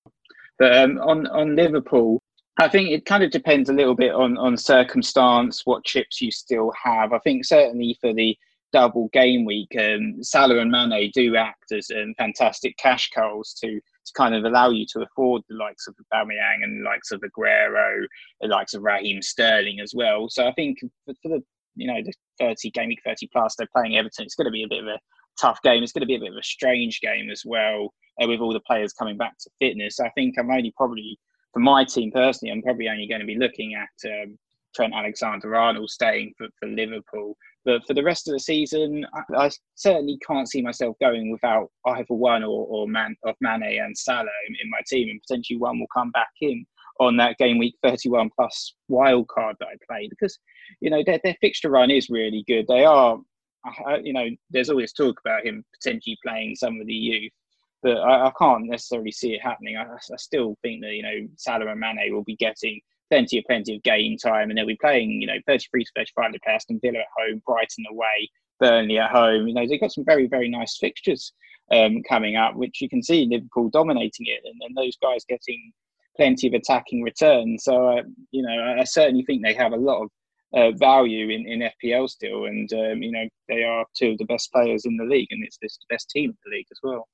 But um, on, on Liverpool, I think it kind of depends a little bit on, on circumstance, what chips you still have. I think certainly for the double game week, um, Salah and Mane do act as um, fantastic cash cows to, to kind of allow you to afford the likes of Aubameyang and the likes of Aguero, the likes of Raheem Sterling as well. So I think for, for the you know the thirty game week thirty plus, they're playing Everton. It's going to be a bit of a tough game. It's going to be a bit of a strange game as well, uh, with all the players coming back to fitness. I think I'm only probably, for my team personally, I'm probably only going to be looking at um, Trent Alexander-Arnold staying for, for Liverpool. But for the rest of the season, I, I certainly can't see myself going without either one or, or Man, of Mane and Salah in, in my team, and potentially one will come back in on that game week thirty-one plus wild card that I play, because, you know, their, their fixture run is really good. They are, you know, there's always talk about him potentially playing some of the youth, but I, I can't necessarily see it happening. I, I still think that, you know, Salah and Mane will be getting plenty of plenty of game time, and they'll be playing, you know, thirty-three to thirty-five to Aston Villa at home, Brighton away, Burnley at home. You know, they've got some very, very nice fixtures um, coming up, which you can see Liverpool dominating it, and then those guys getting plenty of attacking returns. So, uh, you know, I, I certainly think they have a lot of Uh, value in, in F P L still, and um, you know, they are two of the best players in the league, and it's, it's the best team in the league as well.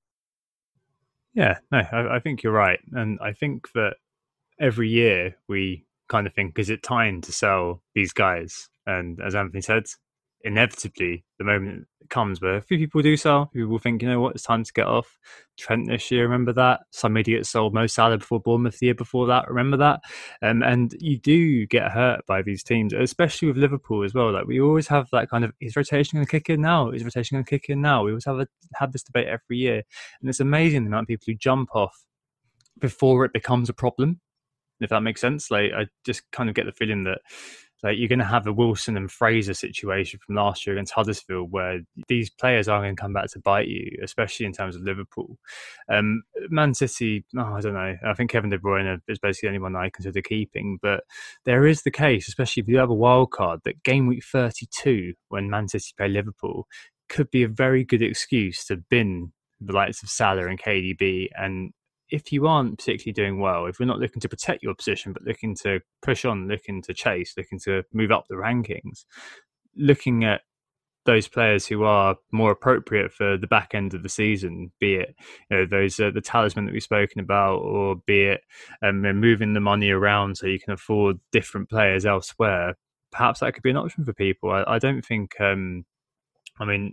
Yeah, no, I, I think you're right, and I think that every year we kind of think, is it time to sell these guys? And as Anthony said, inevitably the moment comes where a few people do sell, people think, you know what, it's time to get off. Trent this year, remember that? Some idiots sold Mo Salah before Bournemouth the year before that, remember that? Um, and you do get hurt by these teams, especially with Liverpool as well. Like, we always have that kind of, is rotation going to kick in now? Is rotation going to kick in now? We always have a, have this debate every year, and it's amazing the amount of people who jump off before it becomes a problem, if that makes sense. Like, I just kind of get the feeling that, like, you're going to have a Wilson and Fraser situation from last year against Huddersfield, where these players are going to come back to bite you, especially in terms of Liverpool. Um, Man City, oh, I don't know. I think Kevin De Bruyne is basically the only one that I consider keeping. But there is the case, especially if you have a wild card, that game week thirty-two, when Man City play Liverpool, could be a very good excuse to bin the likes of Salah and K D B. And if you aren't particularly doing well, if we're not looking to protect your position, but looking to push on, looking to chase, looking to move up the rankings, looking at those players who are more appropriate for the back end of the season, be it, you know, those uh, the talisman that we've spoken about, or be it um, moving the money around so you can afford different players elsewhere, perhaps that could be an option for people. I, I don't think, um, I mean,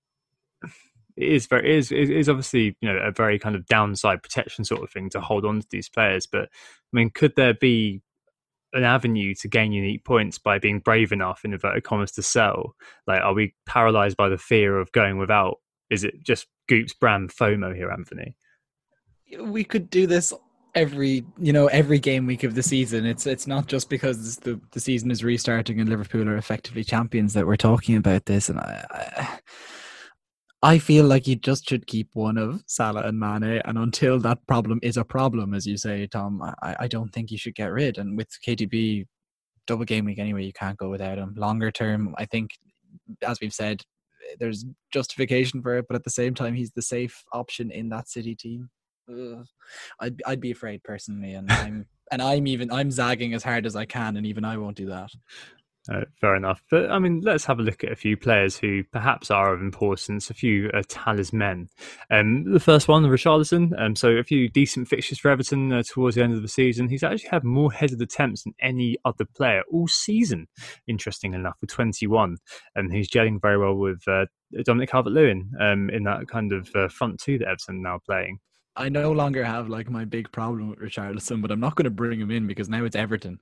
It is very, it is, it is obviously, you know, a very kind of downside protection sort of thing to hold on to these players. But I mean, could there be an avenue to gain unique points by being brave enough, in inverted commas, to sell? Like, are we paralysed by the fear of going without? Is it just Goops Bram FOMO here, Anthony? We could do this every, you know, every game week of the season. It's it's not just because the, the season is restarting and Liverpool are effectively champions that we're talking about this. And I, I, I feel like you just should keep one of Salah and Mane, and until that problem is a problem, as you say, Tom, I, I don't think you should get rid. And with K D B, double game week anyway, you can't go without him. Longer term, I think, as we've said, there's justification for it, but at the same time, he's the safe option in that City team. Ugh. I'd I'd be afraid personally, and I'm and I'm even I'm zagging as hard as I can, and even I won't do that. Uh, fair enough. But I mean, let's have a look at a few players who perhaps are of importance, a few uh, talismen. Um, the first one, Richarlison. Um, so a few decent fixtures for Everton uh, towards the end of the season. He's actually had more headed attempts than any other player all season, interesting enough, with twenty-one. And he's gelling very well with uh, Dominic Calvert-Lewin um, in that kind of uh, front two that Everton are now playing. I no longer have like my big problem with Richarlison, but I'm not going to bring him in because now it's Everton.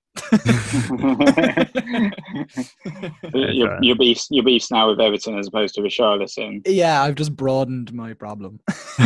you're, you're beast. You're beast now with Everton as opposed to Richarlison. Yeah, I've just broadened my problem.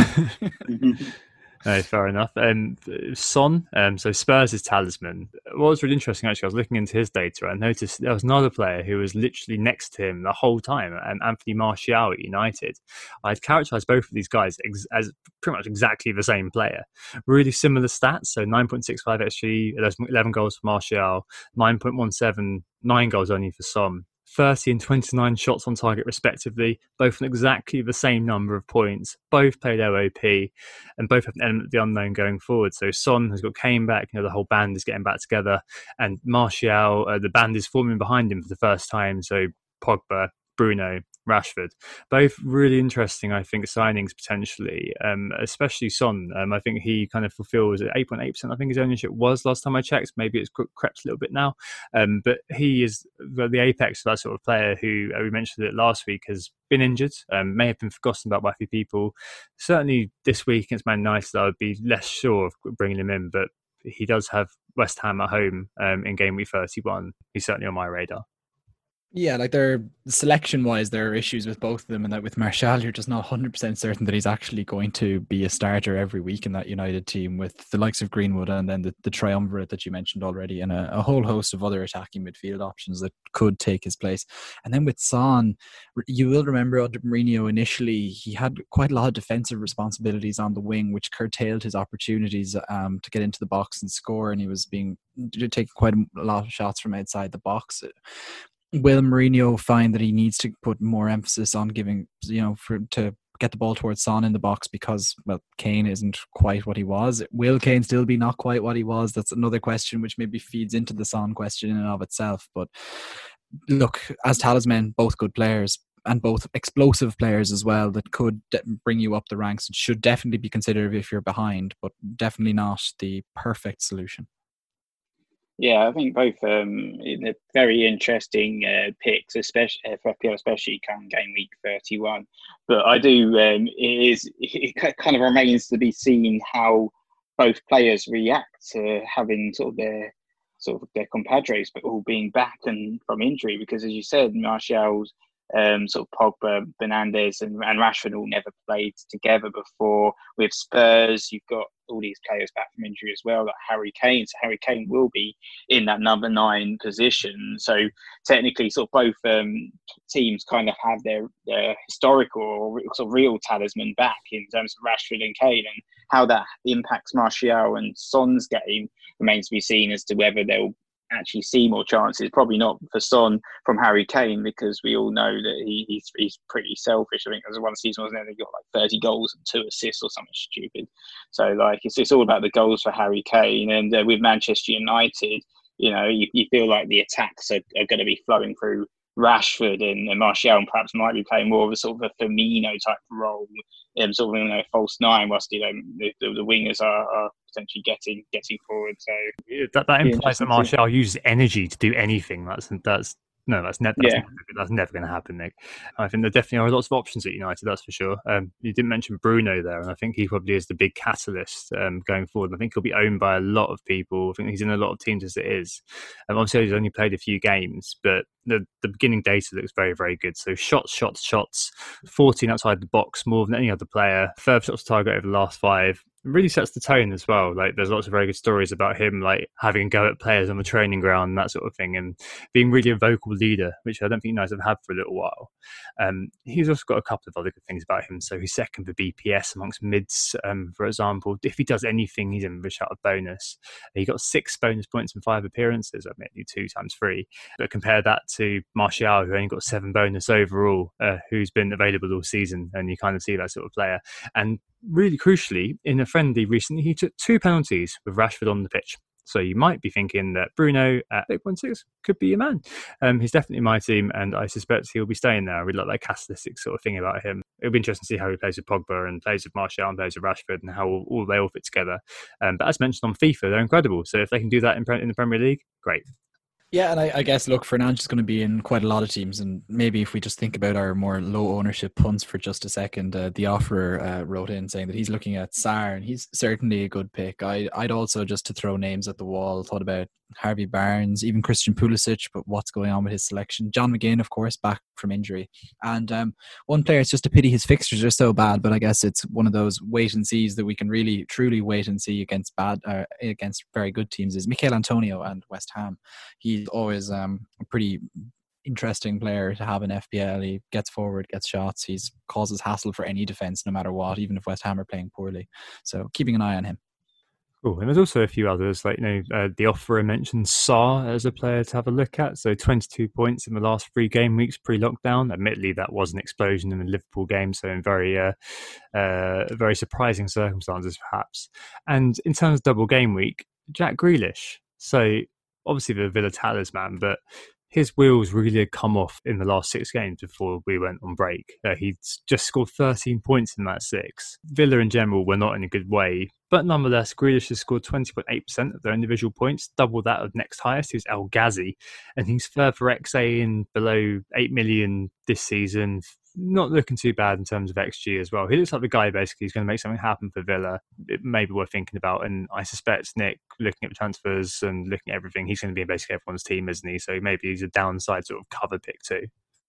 No, fair enough. Um, Son, um, so Spurs' talisman. What was really interesting, actually, I was looking into his data and noticed there was another player who was literally next to him the whole time, and Anthony Martial at United. I'd characterise both of these guys ex- as pretty much exactly the same player. Really similar stats, so nine point six five X G, there's eleven goals for Martial, nine point one seven, nine goals only for Son. thirty and twenty-nine shots on target respectively, both on exactly the same number of points, both played O O P, and both have an element of the unknown going forward. So Son has got Kane back, you know, the whole band is getting back together, and Martial, uh, the band is forming behind him for the first time, so Pogba, Bruno, Rashford, both really interesting, I think, signings potentially, um, especially Son. Um, I think he kind of fulfills eight point eight percent, I think his ownership was last time I checked. Maybe it's crept a little bit now. Um, but he is the apex of that sort of player who, uh, we mentioned it last week, has been injured, um, may have been forgotten about by a few people. Certainly this week against Man United, I would be less sure of bringing him in, but he does have West Ham at home um, in game week thirty-one. He's certainly on my radar. Yeah, like they're selection-wise, there are issues with both of them, and that with Martial, you're just not one hundred percent certain that he's actually going to be a starter every week in that United team, with the likes of Greenwood and then the, the triumvirate that you mentioned already, and a, a whole host of other attacking midfield options that could take his place. And then with Son, you will remember under Mourinho initially, he had quite a lot of defensive responsibilities on the wing, which curtailed his opportunities um, to get into the box and score, and he was being taking quite a lot of shots from outside the box. Will Mourinho find that he needs to put more emphasis on giving, you know, for to get the ball towards Son in the box because, well, Kane isn't quite what he was. Will Kane still be not quite what he was? That's another question which maybe feeds into the Son question in and of itself. But look, as talisman, both good players and both explosive players as well that could de- bring you up the ranks. It should definitely be considered if you're behind, but definitely not the perfect solution. Yeah, I think both um, very interesting uh, picks, especially uh, for F P L, especially come game week thirty-one. But I do, um, it is it kind of remains to be seen how both players react to having sort of their sort of their compadres, but all being back and from injury. Because as you said, Martial's um, sort of Pogba, Fernandes, and, and Rashford all never played together before. With Spurs, you've got all these players back from injury as well, like Harry Kane. So Harry Kane will be in that number nine position. So technically, sort of both um, teams kind of have their, their historical or sort of real talisman back in terms of Rashford and Kane, and how that impacts Martial and Son's game remains to be seen as to whether they'll actually see more chances. Probably not for Son from Harry Kane, because we all know that he, he's he's pretty selfish. I think there was one season, wasn't there, he got like thirty goals and two assists or something stupid. So like it's it's all about the goals for Harry Kane. And uh, with Manchester United, you know, you, you feel like the attacks are, are going to be flowing through Rashford, and, and Martial, and perhaps might be playing more of a sort of a Firmino type role, um, sort of, you know, false nine, whilst, you know, the, the, the wingers are, are potentially getting getting forward. So that that implies that Martial uses energy to do anything. That's that's No, that's, ne- that's Yeah. never, that's never going to happen, Nick. I think there definitely are lots of options at United, that's for sure. Um, you didn't mention Bruno there, and I think he probably is the big catalyst um, going forward. I think he'll be owned by a lot of people. I think he's in a lot of teams as it is. Um, obviously, he's only played a few games, but the, the beginning data looks very, very good. So shots, shots, shots, fourteen outside the box, more than any other player. Third shots to target over the last five. It really sets the tone as well. Like, there's lots of very good stories about him, like having a go at players on the training ground, that sort of thing, and being really a vocal leader, which I don't think United have had for a little while. Um, he's also got a couple of other good things about him. So he's second for B P S amongst mids, um, for example. If he does anything, he's in a shout of bonus. He got six bonus points in five appearances, admittedly two times three. But compare that to Martial, who only got seven bonus overall, uh, who's been available all season, and you kind of see that sort of player. And really crucially, in a friendly recently, he took two penalties with Rashford on the pitch. So you might be thinking that Bruno at eight point six could be a man. Um, he's definitely my team, and I suspect he'll be staying there. I really like that catalytic sort of thing about him. It'll be interesting to see how he plays with Pogba and plays with Martial and plays with Rashford, and how all, all they all fit together. Um, but as mentioned on FIFA, they're incredible. So if they can do that in, in the Premier League, great. Yeah, and I, I guess, look, Fernandes is going to be in quite a lot of teams, and maybe if we just think about our more low ownership punts for just a second, uh, the offerer uh, wrote in saying that he's looking at Sarr, and he's certainly a good pick. I, I'd also, just to throw names at the wall, thought about Harvey Barnes, even Christian Pulisic, but what's going on with his selection? John McGinn, of course, back from injury. And um, one player, it's just a pity his fixtures are so bad, but I guess it's one of those wait and sees that we can really, truly wait and see against bad, uh, against very good teams, is Mikel Antonio and West Ham. He's always um, a pretty interesting player to have in F P L. He gets forward, gets shots, he causes hassle for any defence no matter what, even if West Ham are playing poorly. So keeping an eye on him. Cool. And there's also a few others, like, you know, uh, the offerer mentioned Sarr as a player to have a look at. So twenty-two points in the last three game weeks pre-lockdown. Admittedly, that was an explosion in the Liverpool game, so in very, uh, uh, very surprising circumstances, perhaps. And in terms of double game week, Jack Grealish. So obviously the Villa talisman, but his wheels really had come off in the last six games before we went on break. Uh, he'd just scored thirteen points in that six. Villa in general were not in a good way, but nonetheless, Grealish has scored twenty point eight percent of their individual points, double that of next highest, who's El Ghazi, and he's third for X A in below eight million this season. Not looking too bad in terms of X G as well. He looks like the guy basically who's going to make something happen for Villa. It may be worth thinking about, and I suspect Nick, looking at the transfers and looking at everything, he's going to be in basically everyone's team, isn't he? So maybe he's a downside sort of cover pick too.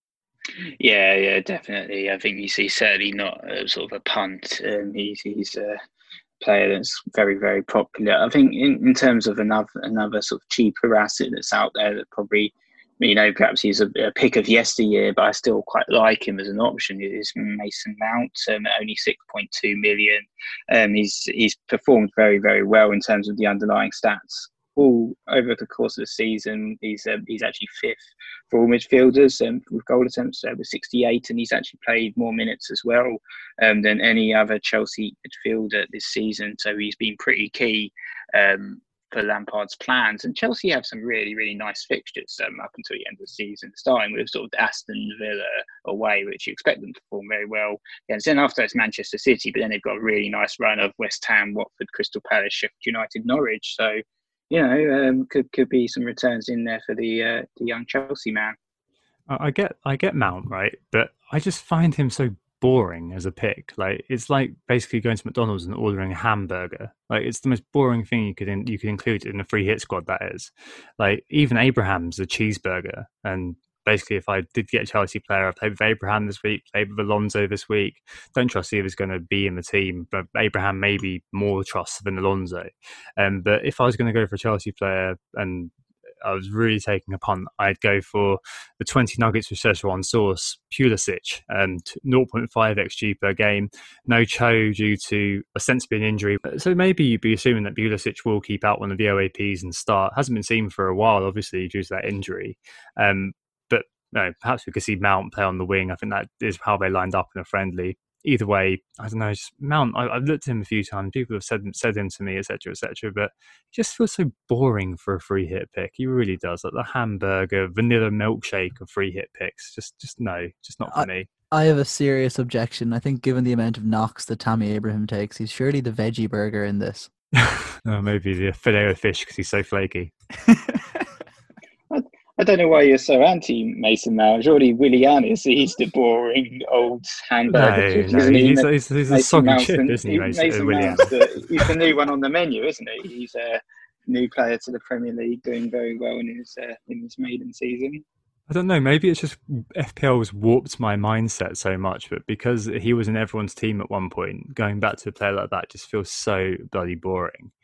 Yeah, yeah, definitely. I think he's, he's certainly not a, sort of a punt. Um, he's he's a player that's very, very popular. I think in, in terms of another another sort of cheaper asset that's out there that probably, you know, perhaps he's a, a pick of yesteryear, but I still quite like him as an option, is Mason Mount, um, at only six point two million. Um, he's he's performed very, very well in terms of the underlying stats. All over the course of the season, he's um, he's actually fifth for all midfielders um, with goal attempts over sixty-eight, and he's actually played more minutes as well um, than any other Chelsea midfielder this season. So he's been pretty key um, for Lampard's plans. And Chelsea have some really, really nice fixtures um, up until the end of the season, starting with sort of Aston Villa away, which you expect them to perform very well against. Then after it's Manchester City, but then they've got a really nice run of West Ham, Watford, Crystal Palace, Sheffield United, Norwich. So, you know, um, could could be some returns in there for the uh, the young Chelsea man. I get I get Mount, right, but I just find him so boring as a pick. Like, it's like basically going to McDonald's and ordering a hamburger. Like, it's the most boring thing you could in, you could include in a free hit squad. That is, like, even Abraham's a cheeseburger. And basically, if I did get a Chelsea player, I played with Abraham this week, played with Alonso this week. Don't trust if he's going to be in the team, but Abraham may be more trust than Alonso. Um, but if I was going to go for a Chelsea player and I was really taking a punt, I'd go for the twenty nuggets with Szechuan sauce, Pulisic, and zero point five X G per game. No Cho due to ostensibly an injury. So maybe you'd be assuming that Pulisic will keep out one of the O A Ps and start. Hasn't been seen for a while, obviously, due to that injury. Um, but no, perhaps we could see Mount play on the wing. I think that is how they lined up in a friendly. Either way, I don't know, just Mount, I, I've looked at him a few times, people have said said him to me, et cetera, et cetera, but he just feels so boring for a free hit pick. He really does. Like the hamburger, vanilla milkshake of free hit picks. Just, just no, just not for I, me. I have a serious objection. I think given the amount of knocks that Tammy Abraham takes, he's surely the veggie burger in this. Oh, maybe the filet of fish because he's so flaky. I I don't know why you're so anti Mason Mount. Surely Willian is he's the boring old hamburger No, chick, no, isn't he? he's, he's, he's a Mason soggy Mount's chip, the, isn't he, Mason, Mason uh, Willian? Mount's the, he's the new one on the menu, isn't he? He's a new player to the Premier League, doing very well in his uh, in his maiden season. I don't know, maybe it's just F P L has warped my mindset so much, but because he was in everyone's team at one point, going back to a player like that just feels so bloody boring.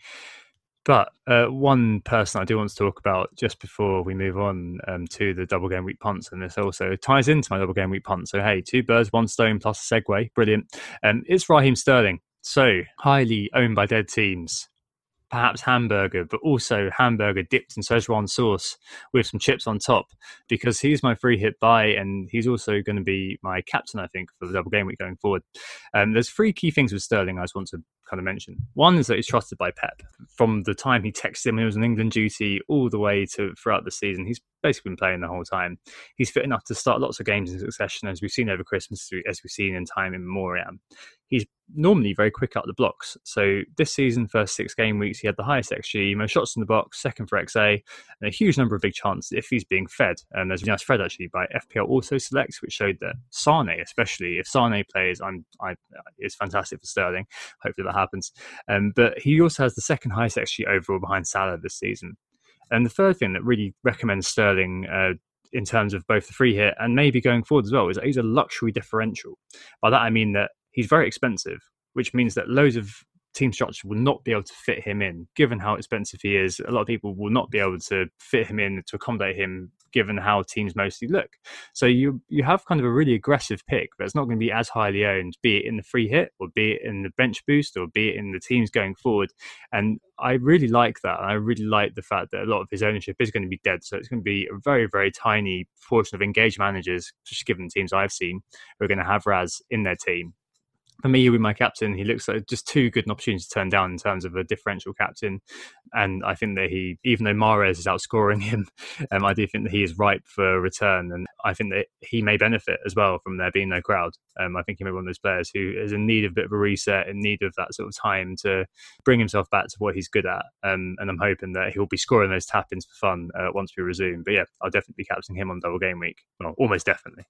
But uh, one person I do want to talk about just before we move on um, to the double game week punts, and this also ties into my double game week punt. So, hey, two birds, one stone plus a segue. Brilliant. Um, it's Raheem Sterling. So, highly owned by dead teams. Perhaps hamburger, but also hamburger dipped in Szechuan sauce with some chips on top, because he's my free hit buy and he's also going to be my captain, I think, for the double game week going forward. Um, there's three key things with Sterling I just want to kind of mention. One is that he's trusted by Pep. From the time he texted him when he was on England duty all the way to throughout the season, he's basically been playing the whole time. He's fit enough to start lots of games in succession, as we've seen over Christmas, as we've seen in time in memoriam. He's normally very quick out the blocks. So this season, first six game weeks, he had the highest X G, most shots in the box, second for X A, and a huge number of big chances if he's being fed. And there's a nice thread actually by F P L Auto Selects, which showed that Sane, especially if Sane plays, I'm, I, it's fantastic for Sterling. Hopefully that happens. Um, but he also has the second highest X G overall behind Salah this season. And the third thing that really recommends Sterling uh, in terms of both the free hit and maybe going forward as well is that he's a luxury differential. By that I mean that he's very expensive, which means that loads of team structure will not be able to fit him in. Given how expensive he is, a lot of people will not be able to fit him in to accommodate him, given how teams mostly look. So you you have kind of a really aggressive pick, but it's not going to be as highly owned, be it in the free hit or be it in the bench boost or be it in the teams going forward. And I really like that. I really like the fact that a lot of his ownership is going to be dead. So it's going to be a very, very tiny portion of engaged managers, just given the teams I've seen, who are going to have Raz in their team. For me, he'll be my captain. He looks like just too good an opportunity to turn down in terms of a differential captain. And I think that he, even though Mahrez is outscoring him, um, I do think that he is ripe for a return. And I think that he may benefit as well from there being no crowd. Um, I think he may be one of those players who is in need of a bit of a reset, in need of that sort of time to bring himself back to what he's good at. Um, and I'm hoping that he'll be scoring those tap-ins for fun uh, once we resume. But yeah, I'll definitely be captaining him on double game week. Well, almost definitely.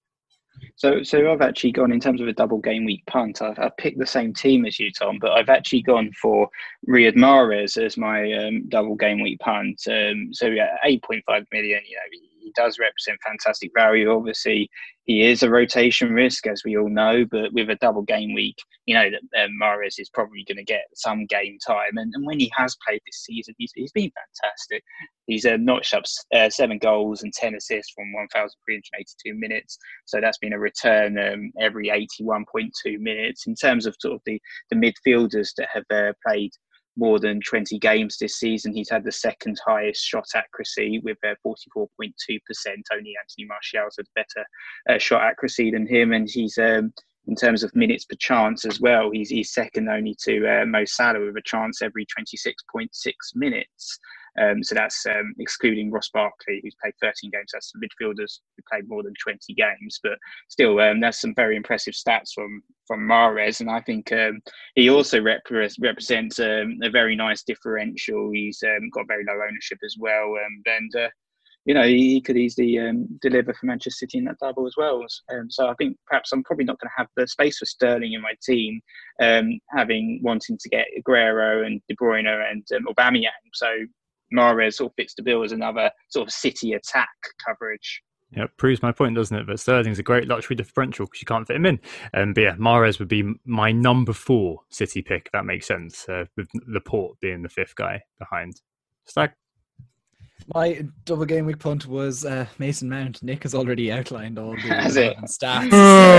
So, so I've actually gone in terms of a double game week punt. I've, I've picked the same team as you, Tom, but I've actually gone for Riyad Mahrez as my um, double game week punt. Um, so yeah, eight point five million. You know, he does represent fantastic value. Obviously, he is a rotation risk, as we all know, but with a double game week, you know that um, Mahrez is probably going to get some game time. And, and when he has played this season, he's, he's been fantastic. He's uh, notched up uh, seven goals and ten assists from one thousand three hundred eighty-two minutes. So that's been a return um, every eighty-one point two minutes. In terms of sort of the, the midfielders that have uh, played more than twenty games this season, he's had the second highest shot accuracy with uh, forty-four point two percent. Only Anthony Martial's had better uh, shot accuracy than him. And he's, um, in terms of minutes per chance as well, he's, he's second only to uh, Mo Salah with a chance every twenty-six point six minutes. Um, so that's um, excluding Ross Barkley, who's played thirteen games. That's the midfielders who played more than twenty games. But still, um, that's some very impressive stats from from Mahrez. And I think um, he also rep- represents um, a very nice differential. He's um, got very low ownership as well. Um, and, uh, you know, he, he could easily um, deliver for Manchester City in that double as well. Um, so I think perhaps I'm probably not going to have the space for Sterling in my team, um, having wanting to get Aguero and De Bruyne and um, Aubameyang. So Mahrez sort of fits the bill as another sort of City attack coverage. Yeah, proves my point, doesn't it? But Sterling's a great luxury differential because you can't fit him in. Um, but yeah, Mahrez would be my number four City pick, if that makes sense, uh, with Laporte being the fifth guy behind. Stag? My double game week punt was uh, Mason Mount. Nick has already outlined all the stats.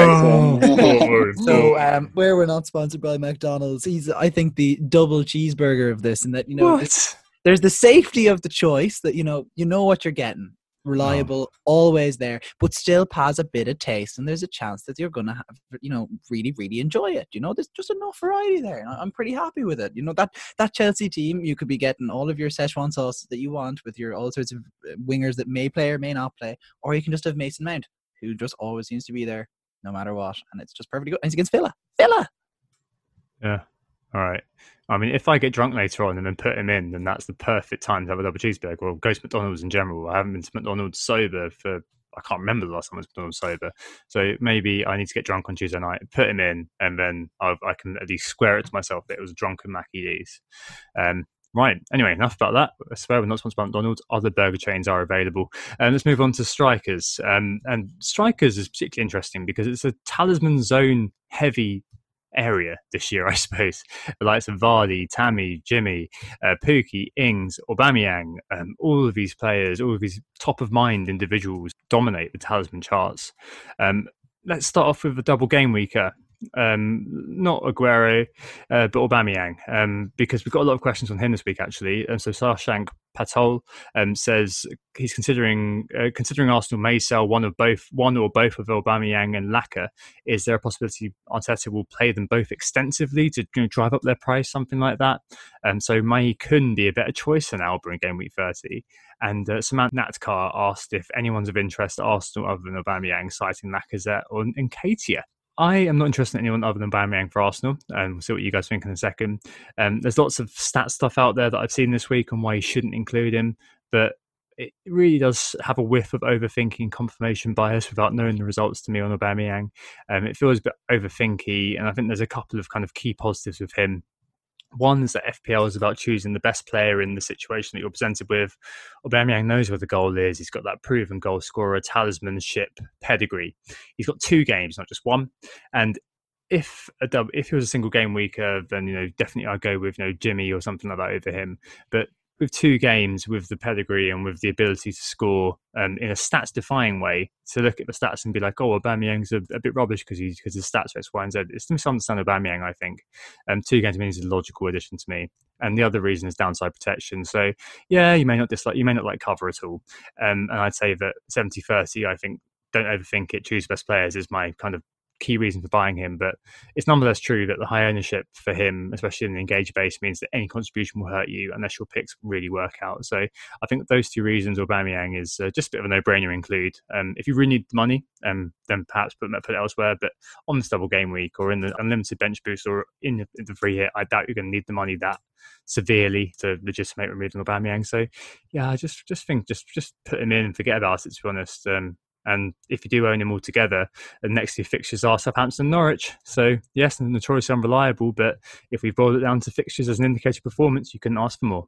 Oh. So um, where we're not sponsored by McDonald's, he's I think the double cheeseburger of this, in that, you know, what? There's the safety of the choice that, you know, you know what you're getting. Reliable, oh. always there, but still has a bit of taste, and there's a chance that you're going to have, you know, really, really enjoy it. You know, there's just enough variety there, and I'm pretty happy with it. You know, that that Chelsea team, you could be getting all of your Szechuan sauces that you want with your all sorts of wingers that may play or may not play, or you can just have Mason Mount, who just always seems to be there no matter what, and it's just perfectly good. And it's against Villa. Villa! Yeah. All right. I mean, if I get drunk later on and then put him in, then that's the perfect time to have a double cheeseburger or go to McDonald's in general. I haven't been to McDonald's sober for, I can't remember the last time I was to McDonald's sober. So maybe I need to get drunk on Tuesday night, put him in, and then I've, I can at least square it to myself that it was drunken Mackie D's. Um, Right. Anyway, enough about that. I swear we're not sponsored by McDonald's. Other burger chains are available. And um, let's move on to strikers. Um, and strikers is particularly interesting because it's a talisman zone heavy area this year, I suppose. The likes of Vardy, Tammy, Jimmy, uh, Pookie, Ings, Aubameyang, um, all of these players, all of these top of mind individuals dominate the talisman charts. Um, let's start off with the double game weeker. Um, not Aguero, uh, but Aubameyang, um, because we've got a lot of questions on him this week, actually. And so Sarshank Patol um, says he's considering uh, considering Arsenal may sell one of both, one or both of Aubameyang and Laka. Is there a possibility Arteta will play them both extensively to, you know, drive up their price, something like that? Um, so May couldn't be a better choice than Alba in game week thirty. And uh, Samantha Natkar asked if anyone's of interest at Arsenal other than Aubameyang, citing Lacazette or Nketiah. I am not interested in anyone other than Aubameyang for Arsenal, and we'll see what you guys think in a second. Um, there's lots of stat stuff out there that I've seen this week on why you shouldn't include him, but it really does have a whiff of overthinking confirmation bias without knowing the results to me on Aubameyang. Um, it feels a bit overthinky, and I think there's a couple of kind of key positives with him. One is that F P L is about choosing the best player in the situation that you're presented with. Aubameyang knows where the goal is. He's got that proven goal scorer, talismanship, pedigree. He's got two games, not just one. And if a double, if it was a single game weeker, then, you know, definitely I'd go with, you know, Jimmy or something like that over him. But with two games, with the pedigree and with the ability to score um, in a stats-defying way, to look at the stats and be like, oh, Aubameyang's a, a bit rubbish because he's because his stats are X, Y, and Z. It's to misunderstand Aubameyang, I think. Um, two games means is a logical addition to me. And the other reason is downside protection. So, yeah, you may not dislike, you may not like cover at all. Um, and I'd say that seventy thirty, I think, don't overthink it, choose best players is my kind of key reason for buying him. But it's nonetheless true that the high ownership for him, especially in the engaged base, means that any contribution will hurt you unless your picks really work out. So I think those two reasons, Aubameyang is uh, just a bit of a no-brainer include. Um, if you really need the money, um, then perhaps put, put it elsewhere. But on this double game week or in the unlimited bench boost or in the, in the free hit, I doubt you're going to need the money that severely to legitimate removing Aubameyang. So yeah, I just just think just just put him in and forget about it, to be honest. Um, And if you do own him altogether, the next two fixtures are Southampton and Norwich. So, yes, notoriously unreliable, but if we boil it down to fixtures as an indicator of performance, you couldn't ask for more.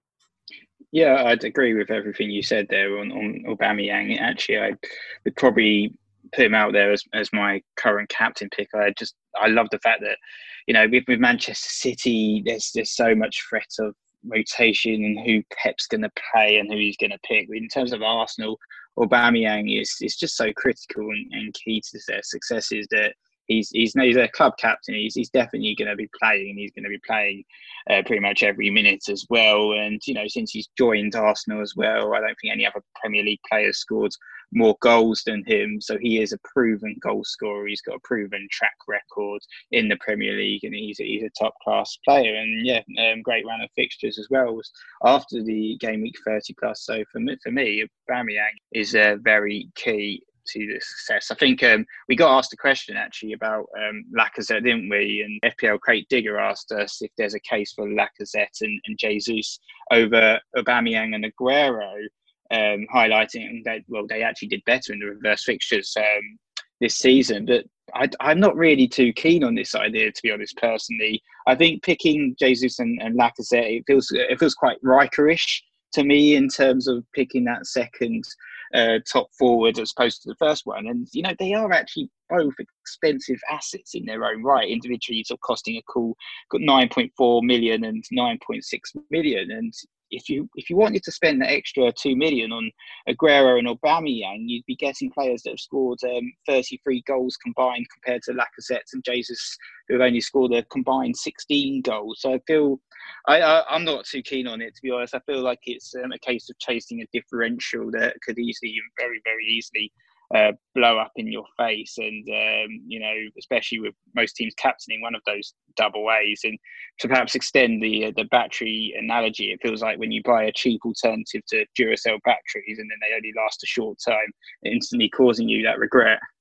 Yeah, I'd agree with everything you said there on, on Aubameyang. Actually, I would probably put him out there as, as my current captain pick. I just, I love the fact that, you know, with, with Manchester City, there's there's so much threat of rotation and who Pep's going to play and who he's going to pick. In terms of Arsenal, Aubameyang is is just so critical and, and key to their successes that he's he's, he's a club captain. He's he's definitely going to be playing. He's going to be playing uh, pretty much every minute as well. And you know, since he's joined Arsenal as well, I don't think any other Premier League player scored more goals than him. So he is a proven goal scorer. He's got a proven track record in the Premier League, and he's a, he's a top class player. And yeah, um, great run of fixtures as well after the game week thirty plus. So for me, for me, Aubameyang is uh, very key to the success. I think um, we got asked a question actually about um, Lacazette, didn't we? And F P L Crate Digger asked us if there's a case for Lacazette and, and Jesus over Aubameyang and Aguero. Um, highlighting that, well, they actually did better in the reverse fixtures um, this season. But I, I'm not really too keen on this idea, to be honest, personally. I think picking Jesus and, and Lacazette, it feels it feels quite Riker-ish to me in terms of picking that second uh, top forward as opposed to the first one. And, you know, they are actually both expensive assets in their own right. Individually, sort of costing a cool got nine point four million and nine point six million. And if you if you wanted to spend the extra two million on Aguero and Aubameyang, you'd be getting players that have scored um, thirty-three goals combined compared to Lacazette and Jesus, who have only scored a combined sixteen goals. So I feel I, I I'm not too keen on it, to be honest. I feel like it's um, a case of chasing a differential that could easily, very very easily, Uh, blow up in your face. And um, you know, especially with most teams captaining one of those double A's, and to perhaps extend the uh, the battery analogy, it feels like when you buy a cheap alternative to Duracell batteries and then they only last a short time, instantly causing you that regret.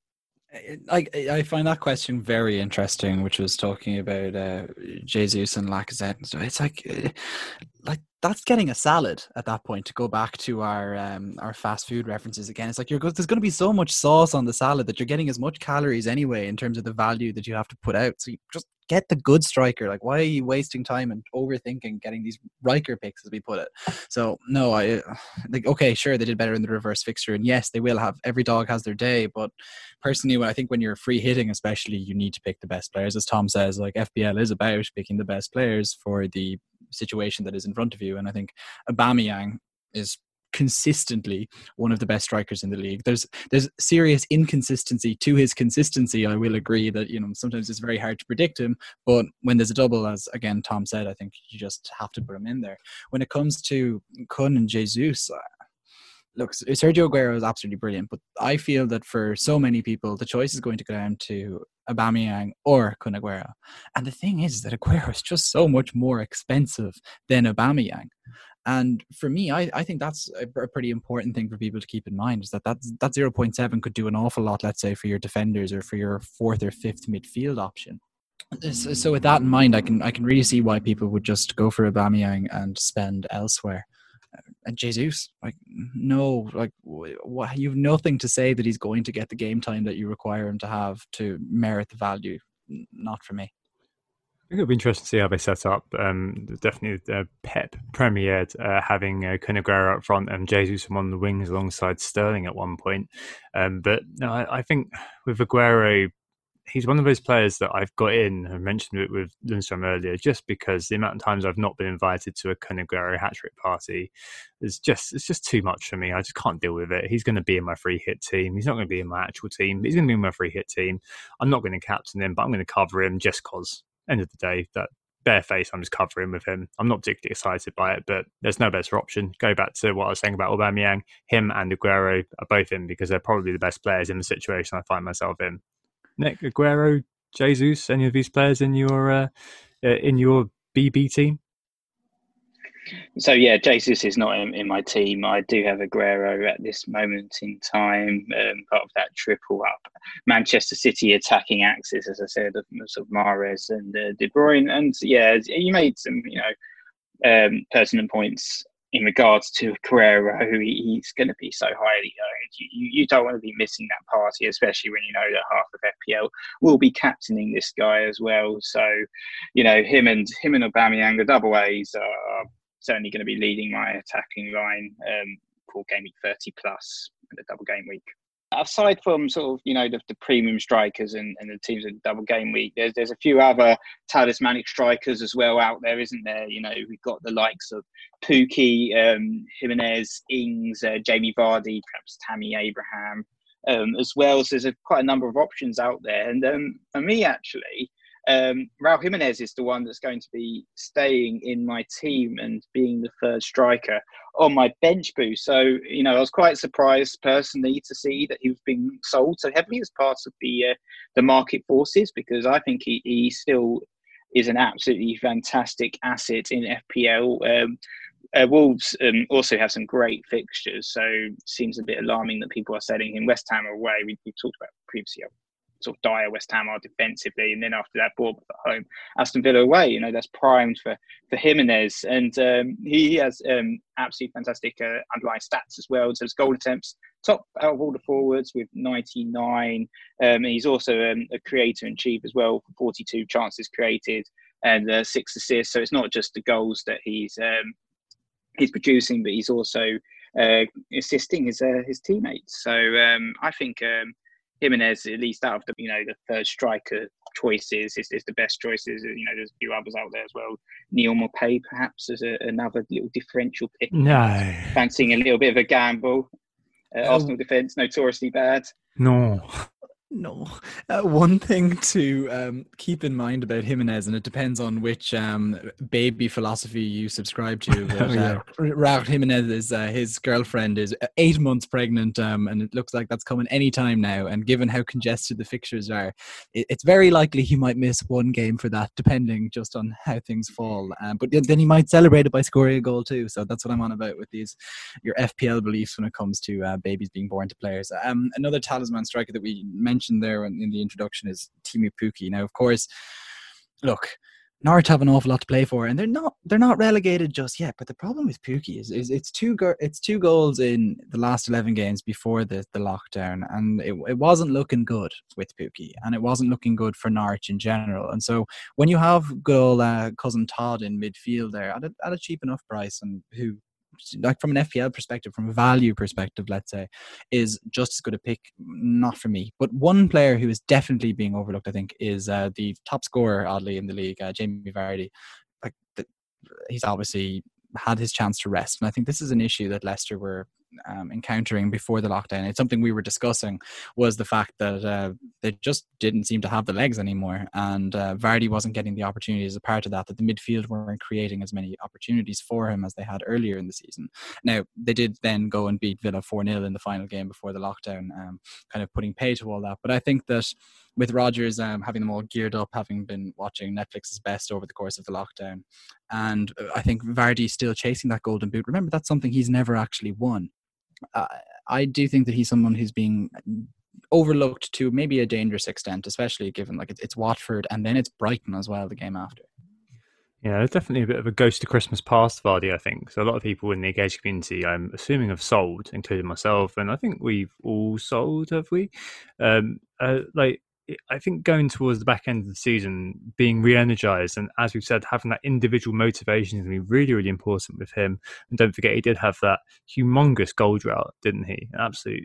I I find that question very interesting, which was talking about uh, Jesus and Lacazette and stuff. It's like, uh, like that's getting a salad at that point. To go back to our um, our fast food references again, it's like you're go- there's going to be so much sauce on the salad that you're getting as much calories anyway in terms of the value that you have to put out. So you just get the good striker. Like, why are you wasting time and overthinking getting these Riker picks, as we put it? So no, I like okay, sure they did better in the reverse fixture, and yes, they will have. Every dog has their day, but personally, when I think when you're free hitting, especially, you need to pick the best players. As Tom says, like F P L is about picking the best players for the situation that is in front of you, and I think Aubameyang is consistently one of the best strikers in the league. There's there's serious inconsistency to his consistency. I will agree that, you know, sometimes it's very hard to predict him, but when there's a double, as again Tom said, I think you just have to put him in there. When it comes to Kun and Jesus, look, Sergio Aguero is absolutely brilliant, but I feel that for so many people, the choice is going to go down to Aubameyang or Kun Aguero. And the thing is that Aguero is just so much more expensive than Aubameyang. And for me, I, I think that's a, a pretty important thing for people to keep in mind, is that that, that zero point seven could do an awful lot, let's say, for your defenders or for your fourth or fifth midfield option. So, so with that in mind, I can I can really see why people would just go for Aubameyang and spend elsewhere. And Jesus, like, no, like, what, you've nothing to say that he's going to get the game time that you require him to have to merit the value. Not for me. I think it'll be interesting to see how they set up. Um, definitely uh, Pep premiered uh, having uh, Kun Aguero up front and Jesus on the wings alongside Sterling at one point. Um, but no, I, I think with Aguero, he's one of those players that I've got in. I mentioned it with Lundstrom earlier, just because the amount of times I've not been invited to a Kun Aguero hat-trick party is just it's just too much for me. I just can't deal with it. He's going to be in my free hit team. He's not going to be in my actual team, but he's going to be in my free hit team. I'm not going to captain him, but I'm going to cover him just because. End of the day, that bare face, I'm just covering with him. I'm not particularly excited by it, but there's no better option. Go back to what I was saying about Aubameyang. Him and Aguero are both in because they're probably the best players in the situation I find myself in. Nick, Aguero, Jesus, any of these players in your uh, in your B B team? So yeah, Jesus is not in, in my team. I do have Aguero at this moment in time, um, part of that triple up Manchester City attacking axis, as I said, of, of Mahrez and uh, De Bruyne. And yeah, you made some, you know, um, pertinent points in regards to Aguero, who he, he's going to be so highly owned. You, you don't want to be missing that party, especially when you know that half of F P L will be captaining this guy as well. So, you know, him and him and Aubameyang, the double A's, are certainly going to be leading my attacking line um, for game week thirty plus in the double game week. Aside from sort of, you know, the, the premium strikers and, and the teams in the double game week, there's there's a few other talismanic strikers as well out there, isn't there? You know, we've got the likes of Pukki, um, Jimenez, Ings, uh, Jamie Vardy, perhaps Tammy Abraham um, as well. So there's a, quite a number of options out there. And um, for me, actually, Um, Raul Jimenez is the one that's going to be staying in my team and being the third striker on my bench boost. So, you know, I was quite surprised personally to see that he was being sold so heavily as part of the uh, the market forces, because I think he, he still is an absolutely fantastic asset in F P L. Um, uh, Wolves um, also have some great fixtures, so it seems a bit alarming that people are selling him. West Ham away, we, we talked about previously. Sort of dire West Ham are defensively, and then after that, Bournemouth at home, Aston Villa away. You know, that's primed for for Jimenez, and um, he has um, absolutely fantastic uh, underlying stats as well. So his goal attempts top out of all the forwards with ninety-nine. Um, and he's also um, a creator in chief as well, for forty-two chances created and uh, six assists. So it's not just the goals that he's um, he's producing, but he's also uh, assisting his uh, his teammates. So um, I think. Um, Jimenez, at least out of the, you know, the third striker choices, is, is the best choices. You know, there's a few others out there as well. Neil Maupay, perhaps, as a, another little differential pick. No. Fancying a little bit of a gamble. Uh, Oh. Arsenal defence, notoriously bad. No. No. Uh, one thing to um, keep in mind about Jimenez, and it depends on which um, baby philosophy you subscribe to. But, Oh, yeah. uh, Raul Jimenez, is, uh, his girlfriend is eight months pregnant, um, and it looks like that's coming any time now. And given how congested the fixtures are, it, it's very likely he might miss one game for that, depending just on how things fall. Um, but then he might celebrate it by scoring a goal too. So that's what I'm on about with these your F P L beliefs when it comes to uh, babies being born to players. Um, another talisman striker that we mentioned mentioned there in, in the introduction is Teemu Pukki. Now, of course, look, Norwich have an awful lot to play for, and they're not they're not relegated just yet. But the problem with Pukki is, is it's two go- it's two goals in the last eleven games before the, the lockdown, and it, it wasn't looking good with Pukki, and it wasn't looking good for Norwich in general. And so when you have good old uh, cousin Todd in midfield there at a, at a cheap enough price, and who, like from an F P L perspective, from a value perspective, let's say, is just as good a pick, not for me. But one player who is definitely being overlooked, I think, is uh, the top scorer, oddly, in the league, uh, Jamie Vardy. Like the, he's obviously had his chance to rest, and I think this is an issue that Leicester were um, encountering before the lockdown. It's something we were discussing, was the fact that uh, they just didn't seem to have the legs anymore, and uh, Vardy wasn't getting the opportunities as a part of that, that the midfield weren't creating as many opportunities for him as they had earlier in the season. Now, they did then go and beat Villa four nil in the final game before the lockdown, um, kind of putting pay to all that. But I think that with Rodgers um, having them all geared up, having been watching Netflix's Best over the course of the lockdown, and I think Vardy still chasing that golden boot. Remember, that's something he's never actually won. Uh, I do think that he's someone who's being overlooked to maybe a dangerous extent, especially given like it's, it's Watford and then it's Brighton as well the game after. Yeah, there's definitely a bit of a ghost to Christmas past Vardy, I think. So a lot of people in the engaged community, I'm assuming, have sold, including myself, and I think we've all sold, have we? Um, uh, like. I think going towards the back end of the season, being re-energized, and as we've said, having that individual motivation is going to be really, really important with him. And don't forget, he did have that humongous goal drought, didn't he? An absolute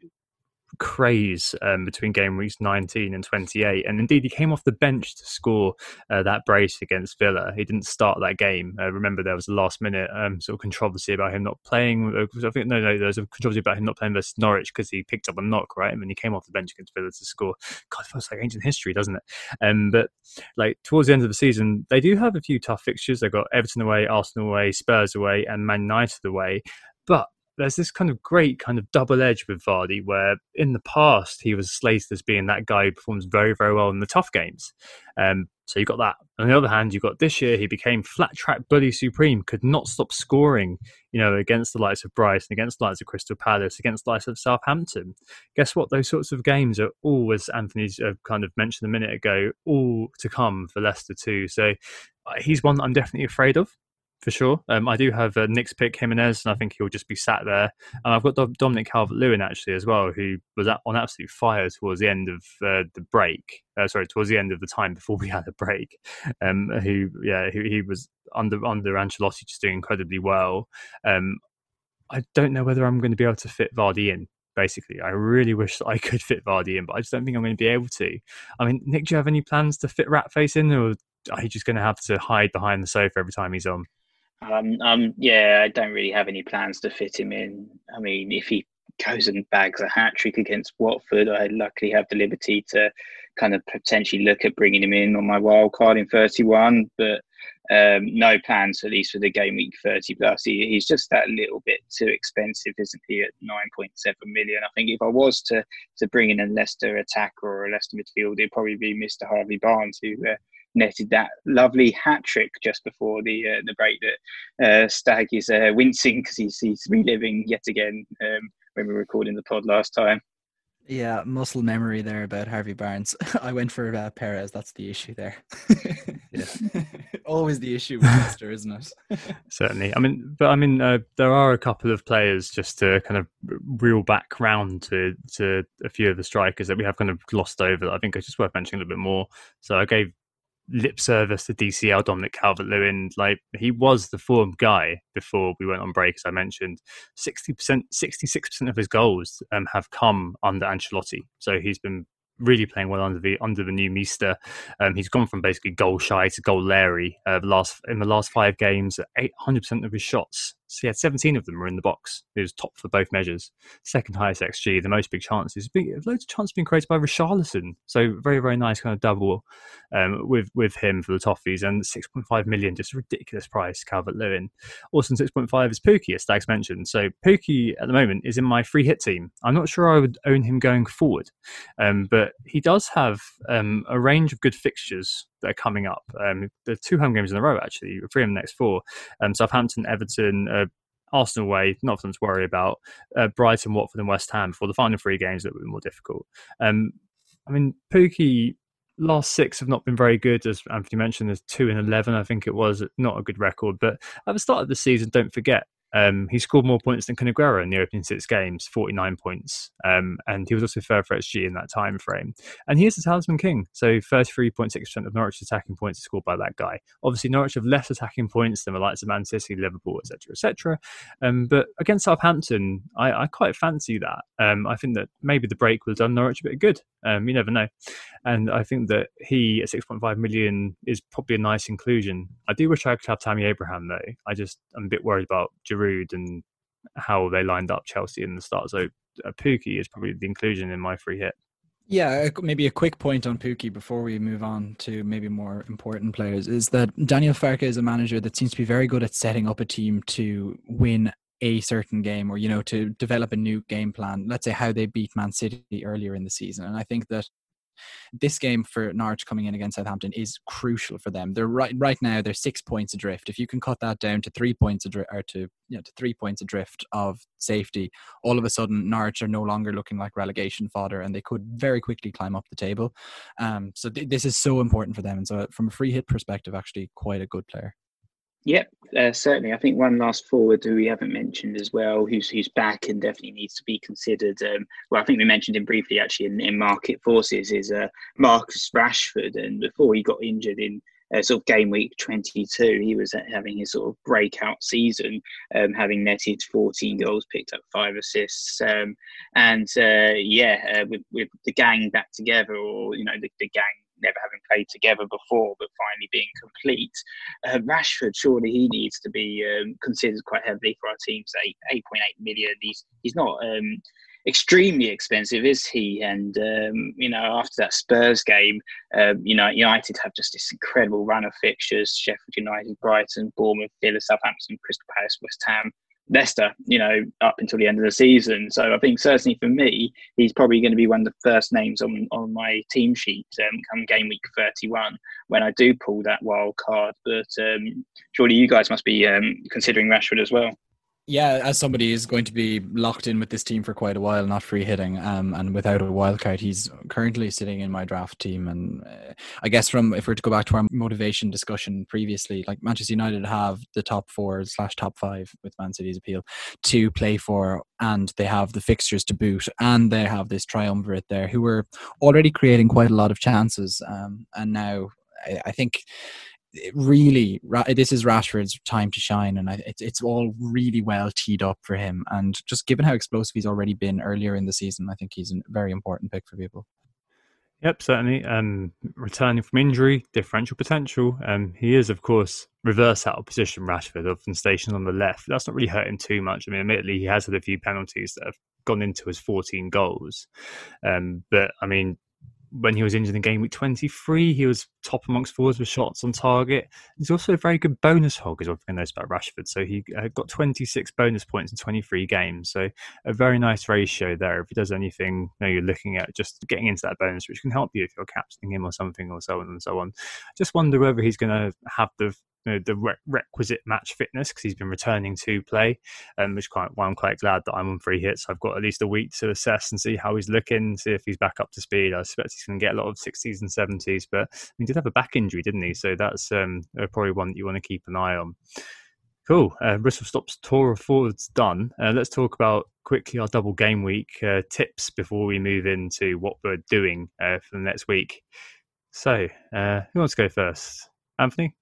craze um, between game weeks nineteen and twenty-eight, and indeed he came off the bench to score uh, that brace against Villa. He didn't start that game. Uh, remember, there was a last minute um, sort of controversy about him not playing. I think no, no, there was a controversy about him not playing versus Norwich because he picked up a knock, right? And then he came off the bench against Villa to score. God, it feels like ancient history, doesn't it? Um, but like towards the end of the season, they do have a few tough fixtures. They've got Everton away, Arsenal away, Spurs away, and Man United away. But there's this kind of great kind of double edge with Vardy, where in the past he was slated as being that guy who performs very, very well in the tough games. Um, so you got that. On the other hand, you got this year he became flat track bully supreme, could not stop scoring, you know, against the likes of Brighton, against the likes of Crystal Palace, against the likes of Southampton. Guess what? Those sorts of games are all, as Anthony's uh, kind of mentioned a minute ago, all to come for Leicester too. So uh, he's one that I'm definitely afraid of. For sure. Um, I do have uh, Nick's pick, Jimenez, and I think he'll just be sat there. And I've got Dominic Calvert-Lewin actually as well, who was at, on absolute fire towards the end of uh, the break. Uh, sorry, towards the end of the time before we had a break. Um, who, yeah, who, he was under under Ancelotti, just doing incredibly well. Um, I don't know whether I'm going to be able to fit Vardy in. Basically, I really wish that I could fit Vardy in, but I just don't think I'm going to be able to. I mean, Nick, do you have any plans to fit Ratface in, or are you just going to have to hide behind the sofa every time he's on? Um, um, yeah, I don't really have any plans to fit him in. I mean, if he goes and bags a hat-trick against Watford, I luckily have the liberty to kind of potentially look at bringing him in on my wild card in thirty-one, but um, no plans, at least for the game week thirty plus. He, he's just that little bit too expensive, isn't he, at nine point seven million? I think if I was to, to bring in a Leicester attacker or a Leicester midfielder, it'd probably be Mister Harvey Barnes, who uh, netted that lovely hat trick just before the uh, the break that uh, Stag is uh, wincing because he's, he's reliving yet again um, when we were recording the pod last time. Yeah, muscle memory there about Harvey Barnes. I went for uh, Perez. That's the issue there. Yeah. Always the issue with Leicester, isn't it? Certainly. I mean, but I mean, uh, there are a couple of players just to kind of reel back round to to a few of the strikers that we have kind of glossed over. I think it's just worth mentioning a little bit more. So I gave lip service to D C L, Dominic Calvert-Lewin. Like, he was the form guy before we went on break, as I mentioned. sixty percent, sixty-six percent of his goals um, have come under Ancelotti. So he's been really playing well under the under the new Meester. Um, he's gone from basically goal shy to goal Larry. Uh, the last in the last five games, eight hundred percent of his shots. So he had seventeen of them were in the box. He was top for both measures. Second highest X G, the most big chances. Big, loads of chances being created by Richarlison. So very, very nice kind of double um, with with him for the Toffees. And six point five million, just a ridiculous price, Calvert-Lewin. Also six point five is Pukki, as Stags mentioned. So Pukki at the moment is in my free hit team. I'm not sure I would own him going forward. Um, but he does have um, a range of good fixtures that are coming up. Um, there are two home games in a row, actually, three of the next four. Um, Southampton, Everton, uh, Arsenal away, not for them to worry about. Uh, Brighton, Watford and West Ham for the final three games that were more difficult. Um, I mean, Pukki, last six have not been very good, as Anthony mentioned. There's two and eleven, I think it was, not a good record. But at the start of the season, don't forget, Um, he scored more points than Canaguero in the opening six games, forty-nine points. Um, and he was also third for X G in that time frame. And he is the talisman king. So thirty-three point six percent of Norwich's attacking points are scored by that guy. Obviously, Norwich have less attacking points than the likes of Man City, Liverpool, et cetera, et cetera. Um, but against Southampton, I, I quite fancy that. Um, I think that maybe the break will have done Norwich a bit of good. Um, you never know. And I think that he, at six point five million, is probably a nice inclusion. I do wish I could have Tammy Abraham, though. I just, I'm a bit worried about Giroud and how they lined up Chelsea in the start. So uh, Pukki is probably the inclusion in my free hit. Yeah, maybe a quick point on Pukki before we move on to maybe more important players is that Daniel Farke is a manager that seems to be very good at setting up a team to win a certain game, or, you know, to develop a new game plan. Let's say how they beat Man City earlier in the season. And I think that this game for Norwich coming in against Southampton is crucial for them. They're right right now they're six points adrift. If you can cut that down to three points adrift, or to you know to three points adrift of safety, all of a sudden Norwich are no longer looking like relegation fodder, and they could very quickly climb up the table. Um, so th- this is so important for them, and so from a free hit perspective, actually quite a good player. Yep, uh, certainly. I think one last forward who we haven't mentioned as well, who's who's back and definitely needs to be considered. Um, well, I think we mentioned him briefly actually in, in Market Forces, is uh, Marcus Rashford. And before he got injured in uh, sort of game week twenty-two, he was having his sort of breakout season, um, having netted fourteen goals, picked up five assists, um, and uh, yeah, uh, with with the gang back together, or you know the, the gang never having played together before, but finally being complete. Uh, Rashford, surely he needs to be um, considered quite heavily for our teams. Eight, eight point eight million. He's he's not um, extremely expensive, is he? And um, you know, after that Spurs game, um, you know, United have just this incredible run of fixtures: Sheffield United, Brighton, Bournemouth, Villa, Southampton, Crystal Palace, West Ham, Leicester, you know, up until the end of the season. So I think certainly for me, he's probably going to be one of the first names on, on my team sheet um, come game week thirty-one when I do pull that wild card. But um, surely you guys must be um, considering Rashford as well. Yeah, as somebody who's going to be locked in with this team for quite a while, not free hitting, um, and without a wild card, he's currently sitting in my draft team. And uh, I guess from if we're to go back to our motivation discussion previously, like Manchester United have the top four slash top five with Man City's appeal to play for, and they have the fixtures to boot, and they have this triumvirate there who were already creating quite a lot of chances, um, and now I, I think. Really, this is Rashford's time to shine, and it's it's all really well teed up for him. And just given how explosive he's already been earlier in the season, I think he's a very important pick for people. Yep, certainly. Um, returning from injury, differential potential. Um, he is, of course, reverse out of position. Rashford, often stationed on the left. That's not really hurt him too much. I mean, admittedly, he has had a few penalties that have gone into his fourteen goals. Um, but I mean. When he was injured in game week twenty-three, he was top amongst forwards with shots on target. He's also a very good bonus hog, is what I know about Rashford. So he uh, got twenty-six bonus points in twenty-three games. So a very nice ratio there. If he does anything, you know, you're looking at just getting into that bonus, which can help you if you're captaining him or something, or so on and so on. Just wonder whether he's going to have the you know, the re- requisite match fitness, because he's been returning to play, um, which quite why I'm quite glad that I'm on free hits. I've got at least a week to assess and see how he's looking, see if he's back up to speed. I suspect he's going to get a lot of sixties and seventies, but he did have a back injury, didn't he? So that's um, probably one that you want to keep an eye on. Cool. Uh, Bristol Stops tour of forwards done. Uh, let's talk about quickly our double game week uh, tips before we move into what we're doing uh, for the next week. So, uh, who wants to go first? Anthony?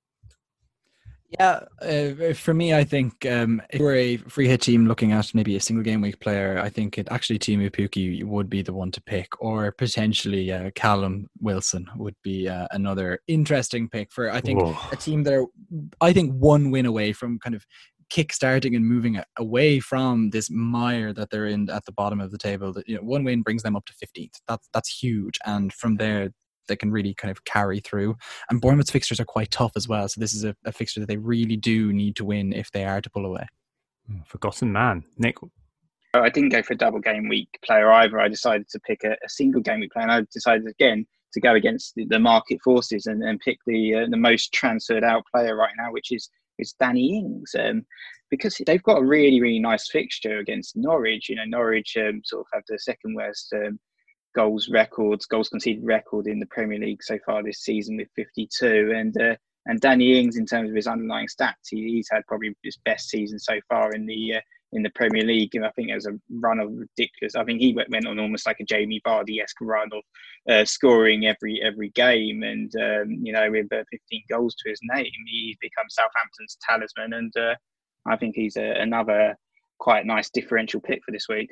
Yeah, uh, for me, I think um, if we're a free hit team looking at maybe a single game week player, I think it actually Timu Pukki would be the one to pick, or potentially uh, Callum Wilson would be uh, another interesting pick for, I think, Whoa. a team that are, I think, one win away from kind of kick-starting and moving away from this mire that they're in at the bottom of the table. That, you know, one win brings them up to fifteenth. That's that's huge, and from there, they can really kind of carry through. And Bournemouth's fixtures are quite tough as well. So this is a, a fixture that they really do need to win if they are to pull away. Forgotten man. Nick? I didn't go for a double game week player either. I decided to pick a, a single game week player. And I decided again to go against the, the market forces and, and pick the uh, the most transferred out player right now, which is, is Danny Ings. Um, because they've got a really, really nice fixture against Norwich. You know, Norwich um, sort of have the second worst um, goals records, goals conceded record in the Premier League so far this season with fifty-two. And uh, and Danny Ings, in terms of his underlying stats, he, he's had probably his best season so far in the uh, in the Premier League. And I think there's a run of ridiculous. I think he went on almost like a Jamie Vardy-esque run of uh, scoring every every game. And um, you know, with uh, fifteen goals to his name, he's become Southampton's talisman. And uh, I think he's a, another quite nice differential pick for this week.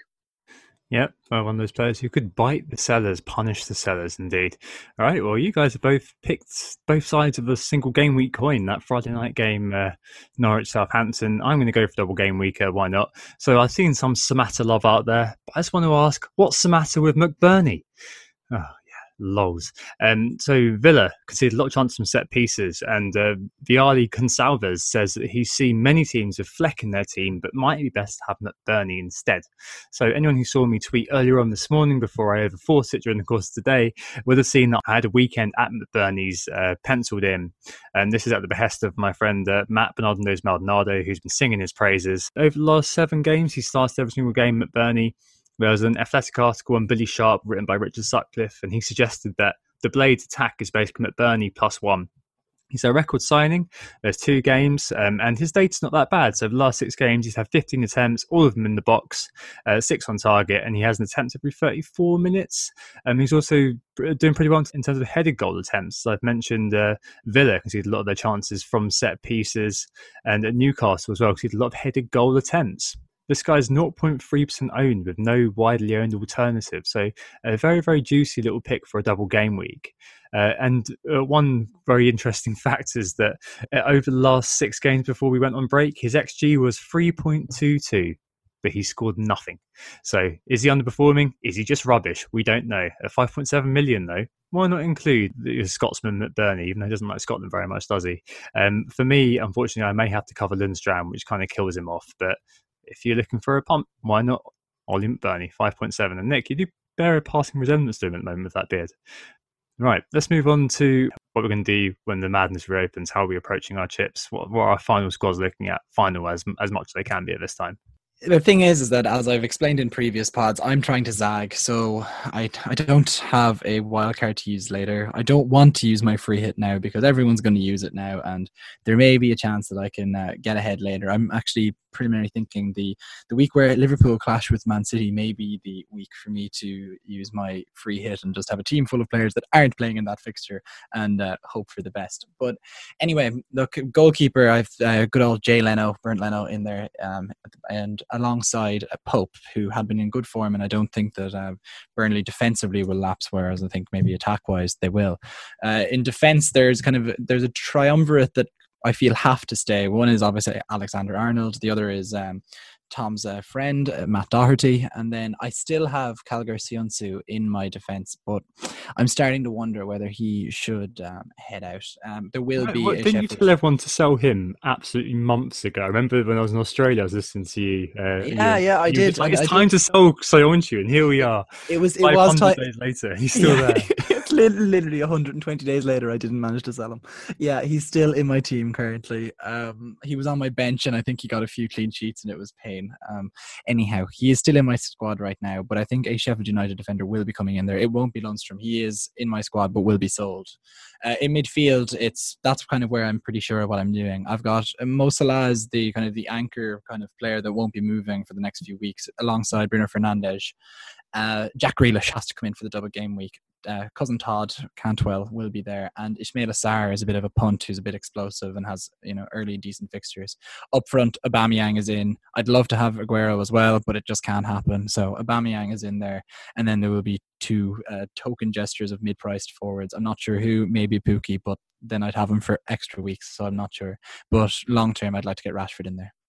Yep, well, one of those players who could bite the sellers, punish the sellers, indeed. All right, well, you guys have both picked both sides of a single game week coin, that Friday night game, uh, Norwich-Southampton. I'm going to go for double game week, uh, why not? So I've seen some Samatta love out there, but I just want to ask, what's the matter with McBurney? Oh, lols. Um, so Villa conceded a lot of chances from set pieces, and uh, Viali Consalves says that he's seen many teams with Fleck in their team, but might be best to have McBurney instead. So anyone who saw me tweet earlier on this morning before I overthought it during the course of the day would have seen that I had a weekend at McBurney's uh, penciled in, and this is at the behest of my friend uh, Matt Bernardo's Maldonado, who's been singing his praises. Over the last seven games, he started every single game at McBurney. There was an Athletic article on Billy Sharp written by Richard Sutcliffe, and he suggested that the Blades attack is basically McBurney plus one. He's a record signing. There's two games, um, and his data's not that bad. So the last six games, he's had fifteen attempts, all of them in the box, uh, six on target, and he has an attempt every thirty-four minutes. Um, he's also doing pretty well in terms of headed goal attempts. So I've mentioned uh, Villa conceded a lot of their chances from set pieces, and at Newcastle as well conceded a lot of headed goal attempts. This guy's zero point three percent owned with no widely owned alternative. So a very, very juicy little pick for a double game week. Uh, and uh, one very interesting fact is that uh, over the last six games before we went on break, his X G was three point two two, but he scored nothing. So is he underperforming? Is he just rubbish? We don't know. At five point seven million though, why not include the Scotsman McBurney, even though he doesn't like Scotland very much, does he? Um, for me, unfortunately, I may have to cover Lundstram, which kind of kills him off, but if you're looking for a pump, why not Ollie McBurney, five point seven? And Nick, you do bear a passing resemblance to him at the moment with that beard. Right, let's move on to what we're going to do when the madness reopens. How are we approaching our chips? What, what are our final squads looking at? Final as, as much as they can be at this time. The thing is, is that as I've explained in previous pods, I'm trying to zag, so I, I don't have a wildcard to use later. I don't want to use my free hit now because everyone's going to use it now, and there may be a chance that I can uh, get ahead later. I'm actually preliminary thinking the, the week where Liverpool clash with Man City may be the week for me to use my free hit and just have a team full of players that aren't playing in that fixture and uh, hope for the best. But anyway, look, goalkeeper, I've uh, good old Jay Leno, Bernd Leno in there, um, and alongside a Pope, who had been in good form, and I don't think that uh, Burnley defensively will lapse, whereas I think maybe attack-wise they will. Uh, in defence, there's kind of there's a triumvirate that I feel have to stay. One is obviously Alexander-Arnold, the other is um, Tom's uh, friend, uh, Matt Doherty, and then I still have Calgar Sionsu in my defence, but I'm starting to wonder whether he should um, head out. Um, there will what, be what, a Didn't Sheffield... you tell everyone to sell him absolutely months ago? I remember when I was in Australia, I was listening to you. Uh, yeah, you, yeah, I you did. Like, I, it's I time did. to sell Soyuncu, and here we are. It was, it was time. days later, he's still yeah, there. It's literally one hundred twenty days later, I didn't manage to sell him. Yeah, he's still in my team currently. Um, he was on my bench, and I think he got a few clean sheets, and it was pain. Um, anyhow, he is still in my squad right now, but I think a Sheffield United defender will be coming in there. It won't be Lundstram. He is in my squad, but will be sold. Uh, in midfield, it's that's kind of where I'm pretty sure of what I'm doing. I've got uh, Mo Salah as the kind of the anchor kind of player that won't be moving for the next few weeks, alongside Bruno Fernandes. Uh, Jack Grealish has to come in for the double game week. Uh, cousin Todd Cantwell will be there, and Ismail Assar is a bit of a punt who's a bit explosive and has, you know, early decent fixtures. Up front, Aubameyang is in. I'd love to have Aguero as well, but it just can't happen. So Aubameyang is in there, and then there will be two uh, token gestures of mid-priced forwards. I'm not sure who, maybe Pookie, but then I'd have him for extra weeks, so I'm not sure. But long term, I'd like to get Rashford in there.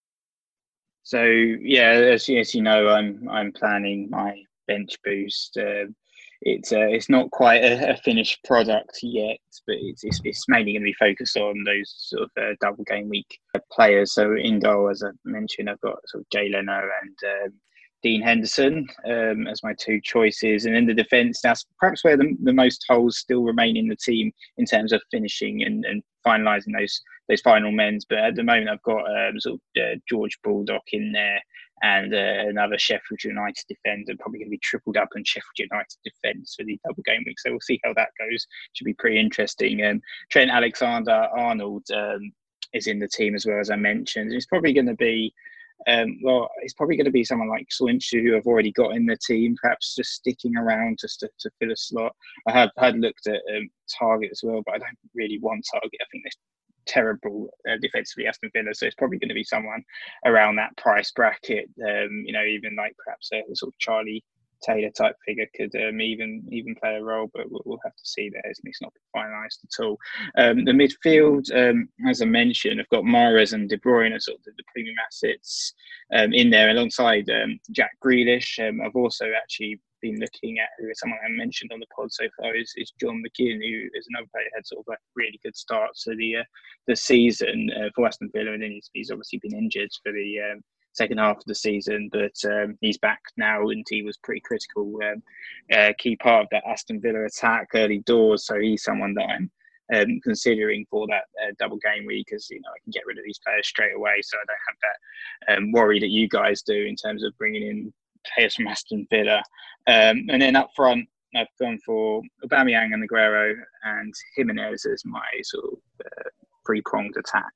So yeah, as, as you know, I'm I'm planning my bench boost. Uh, it's uh, it's not quite a, a finished product yet, but it's it's, it's mainly going to be focused on those sort of uh, double game week players. So in goal, as I mentioned, I've got sort of Jay Leno and um, Dean Henderson um, as my two choices. And in the defence, that's perhaps where the, the most holes still remain in the team in terms of finishing and, and finalising those those final men's. But at the moment, I've got um, sort of uh, George Baldock in there and uh, another Sheffield United defender, probably going to be tripled up on Sheffield United defence for the double game week. So we'll see how that goes. Should be pretty interesting. Um, Trent Alexander-Arnold um, is in the team as well, as I mentioned. It's probably going to be Um, well, it's probably going to be someone like Swinchu, who I've already got in the team, perhaps just sticking around just to, to fill a slot. I have had looked at um, Target as well, but I don't really want Target. I think they're terrible uh, defensively, Aston Villa, so it's probably going to be someone around that price bracket. Um, you know, even like perhaps a sort of Charlie Taylor type figure could um, even even play a role, but we'll, we'll have to see there. It's not been finalised at all. Um, the midfield, um, as I mentioned, I've got Mahrez and De Bruyne as sort of the, the premium assets um, in there alongside um, Jack Grealish. Um, I've also actually been looking at who someone I mentioned on the pod so far is, is John McGinn, who is another player who had sort of like a really good start to the uh, the season uh, for Aston Villa, and then he's, he's obviously been injured for the um, second half of the season, but um, he's back now, and he was pretty critical, um, uh, key part of that Aston Villa attack early doors. So he's someone that I'm um, considering for that uh, double game week, because you know I can get rid of these players straight away, so I don't have that um, worry that you guys do in terms of bringing in players from Aston Villa. Um, and then up front, I've gone for Aubameyang and Aguero, and Jimenez as my sort of uh, three-pronged attack.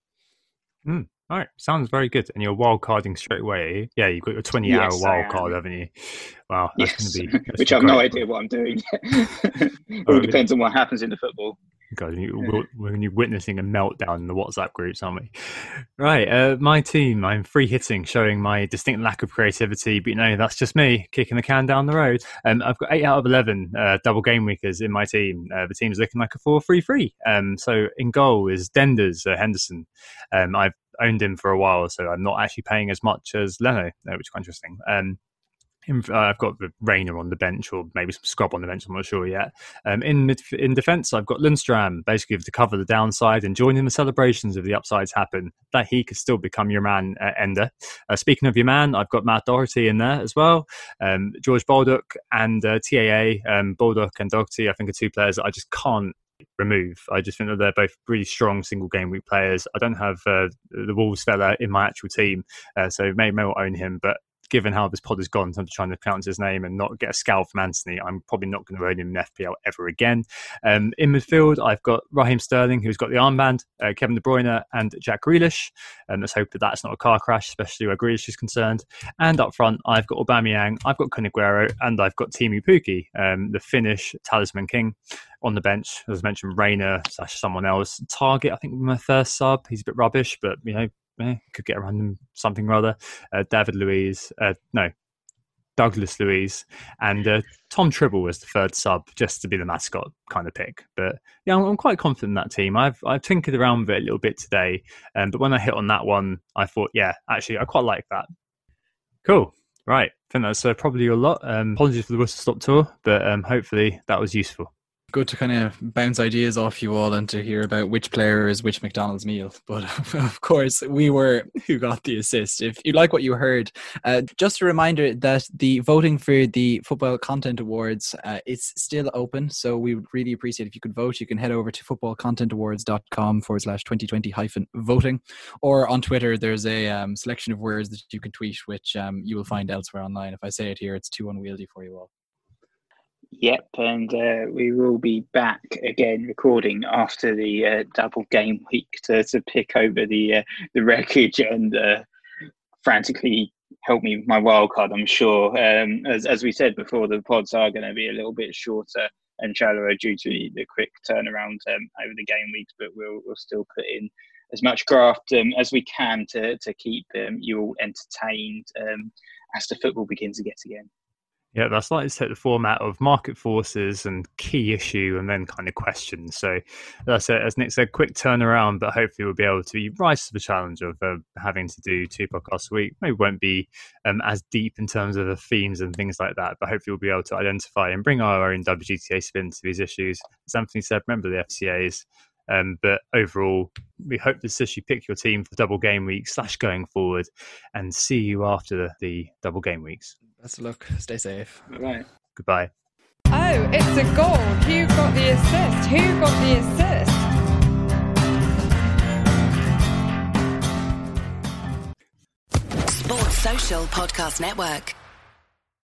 Mm. All right, sounds very good. And you're wild carding straight away. Yeah, you've got your twenty hour Yes, wild card, haven't you? Wow, that's yes. going to be. Which I've no idea what I'm doing. It all oh, depends on what happens in the football. God, you, we're you're witnessing a meltdown in the WhatsApp groups, aren't we? Right, uh, my team, I'm free hitting, showing my distinct lack of creativity, but you know, that's just me kicking the can down the road. Um, I've got eight out of eleven uh, double game weekers in my team. Uh, the team's looking like a four three three. Um, so in goal is Denders uh, Henderson. Um, I've owned him for a while, so I'm not actually paying as much as Leno, uh, which is quite interesting. Um, in, uh, I've got the Rayner on the bench, or maybe some Scrub on the bench, I'm not sure yet. Um, in mid, in defence, I've got Lundstram, basically to cover the downside and join in the celebrations if the upsides happen, that he could still become your man, uh, Ender. Uh, speaking of your man, I've got Matt Doherty in there as well. Um, George Baldock and uh, T A A, um, Baldock and Doherty, I think are two players that I just can't remove. I just think that they're both really strong single game week players. I don't have uh, the Wolves fella in my actual team, uh, so may may well own him, but given how this pod has gone, I'm trying to pronounce his name and not get a scowl from Anthony, I'm probably not going to own him in F P L ever again. Um, in midfield, I've got Raheem Sterling, who's got the armband, uh, Kevin De Bruyne and Jack Grealish. Um, let's hope that that's not a car crash, especially where Grealish is concerned. And up front, I've got Aubameyang, I've got Kun Aguero, and I've got Timu Pukki, um, the Finnish talisman king. On the bench, as I mentioned, Rayner slash someone else. Target, I think, my first sub. He's a bit rubbish, but you know, eh, could get around him something rather. Uh, David Luiz, uh, no, Douglas Luiz, and uh, Tom Tribble was the third sub, just to be the mascot kind of pick. But yeah, I'm, I'm quite confident in that team. I've I've tinkered around with it a little bit today, um, but when I hit on that one, I thought, yeah, actually, I quite like that. Cool. Right, I think that's uh, probably a lot. Um, apologies for the whistle stop tour, but um, hopefully that was useful. Good to kind of bounce ideas off you all and to hear about which player is which McDonald's meal. But of course, we were who got the assist. If you like what you heard, uh, just a reminder that the voting for the Football Content Awards uh, is still open. So we would really appreciate if you could vote. You can head over to footballcontentawards.com forward slash 2020 hyphen voting. Or on Twitter, there's a um, selection of words that you can tweet, which um, you will find elsewhere online. If I say it here, it's too unwieldy for you all. Yep, and uh, we will be back again recording after the uh, double game week to, to pick over the uh, the wreckage and uh, frantically help me with my wild card, I'm sure. Um, as as we said before, the pods are going to be a little bit shorter and shallower due to the, the quick turnaround um, over the game weeks, but we'll we'll still put in as much graft um, as we can to to keep um, you all entertained um, as the football begins to get again. Yeah, that's like to take the format of market forces and key issue and then kind of questions. So that's it. As Nick said, quick turnaround, but hopefully we'll be able to rise to the challenge of uh, having to do two podcasts a week. Maybe won't be um, as deep in terms of the themes and things like that, but hopefully we'll be able to identify and bring our own W G T A spin to these issues. As Anthony said, remember the F C As. Um, but overall, we hope to see you pick your team for double game week slash going forward, and see you after the, the double game weeks. Best of luck. Stay safe. Right. Goodbye. Oh, it's a goal. Who got the assist? Who got the assist? Sports Social Podcast Network.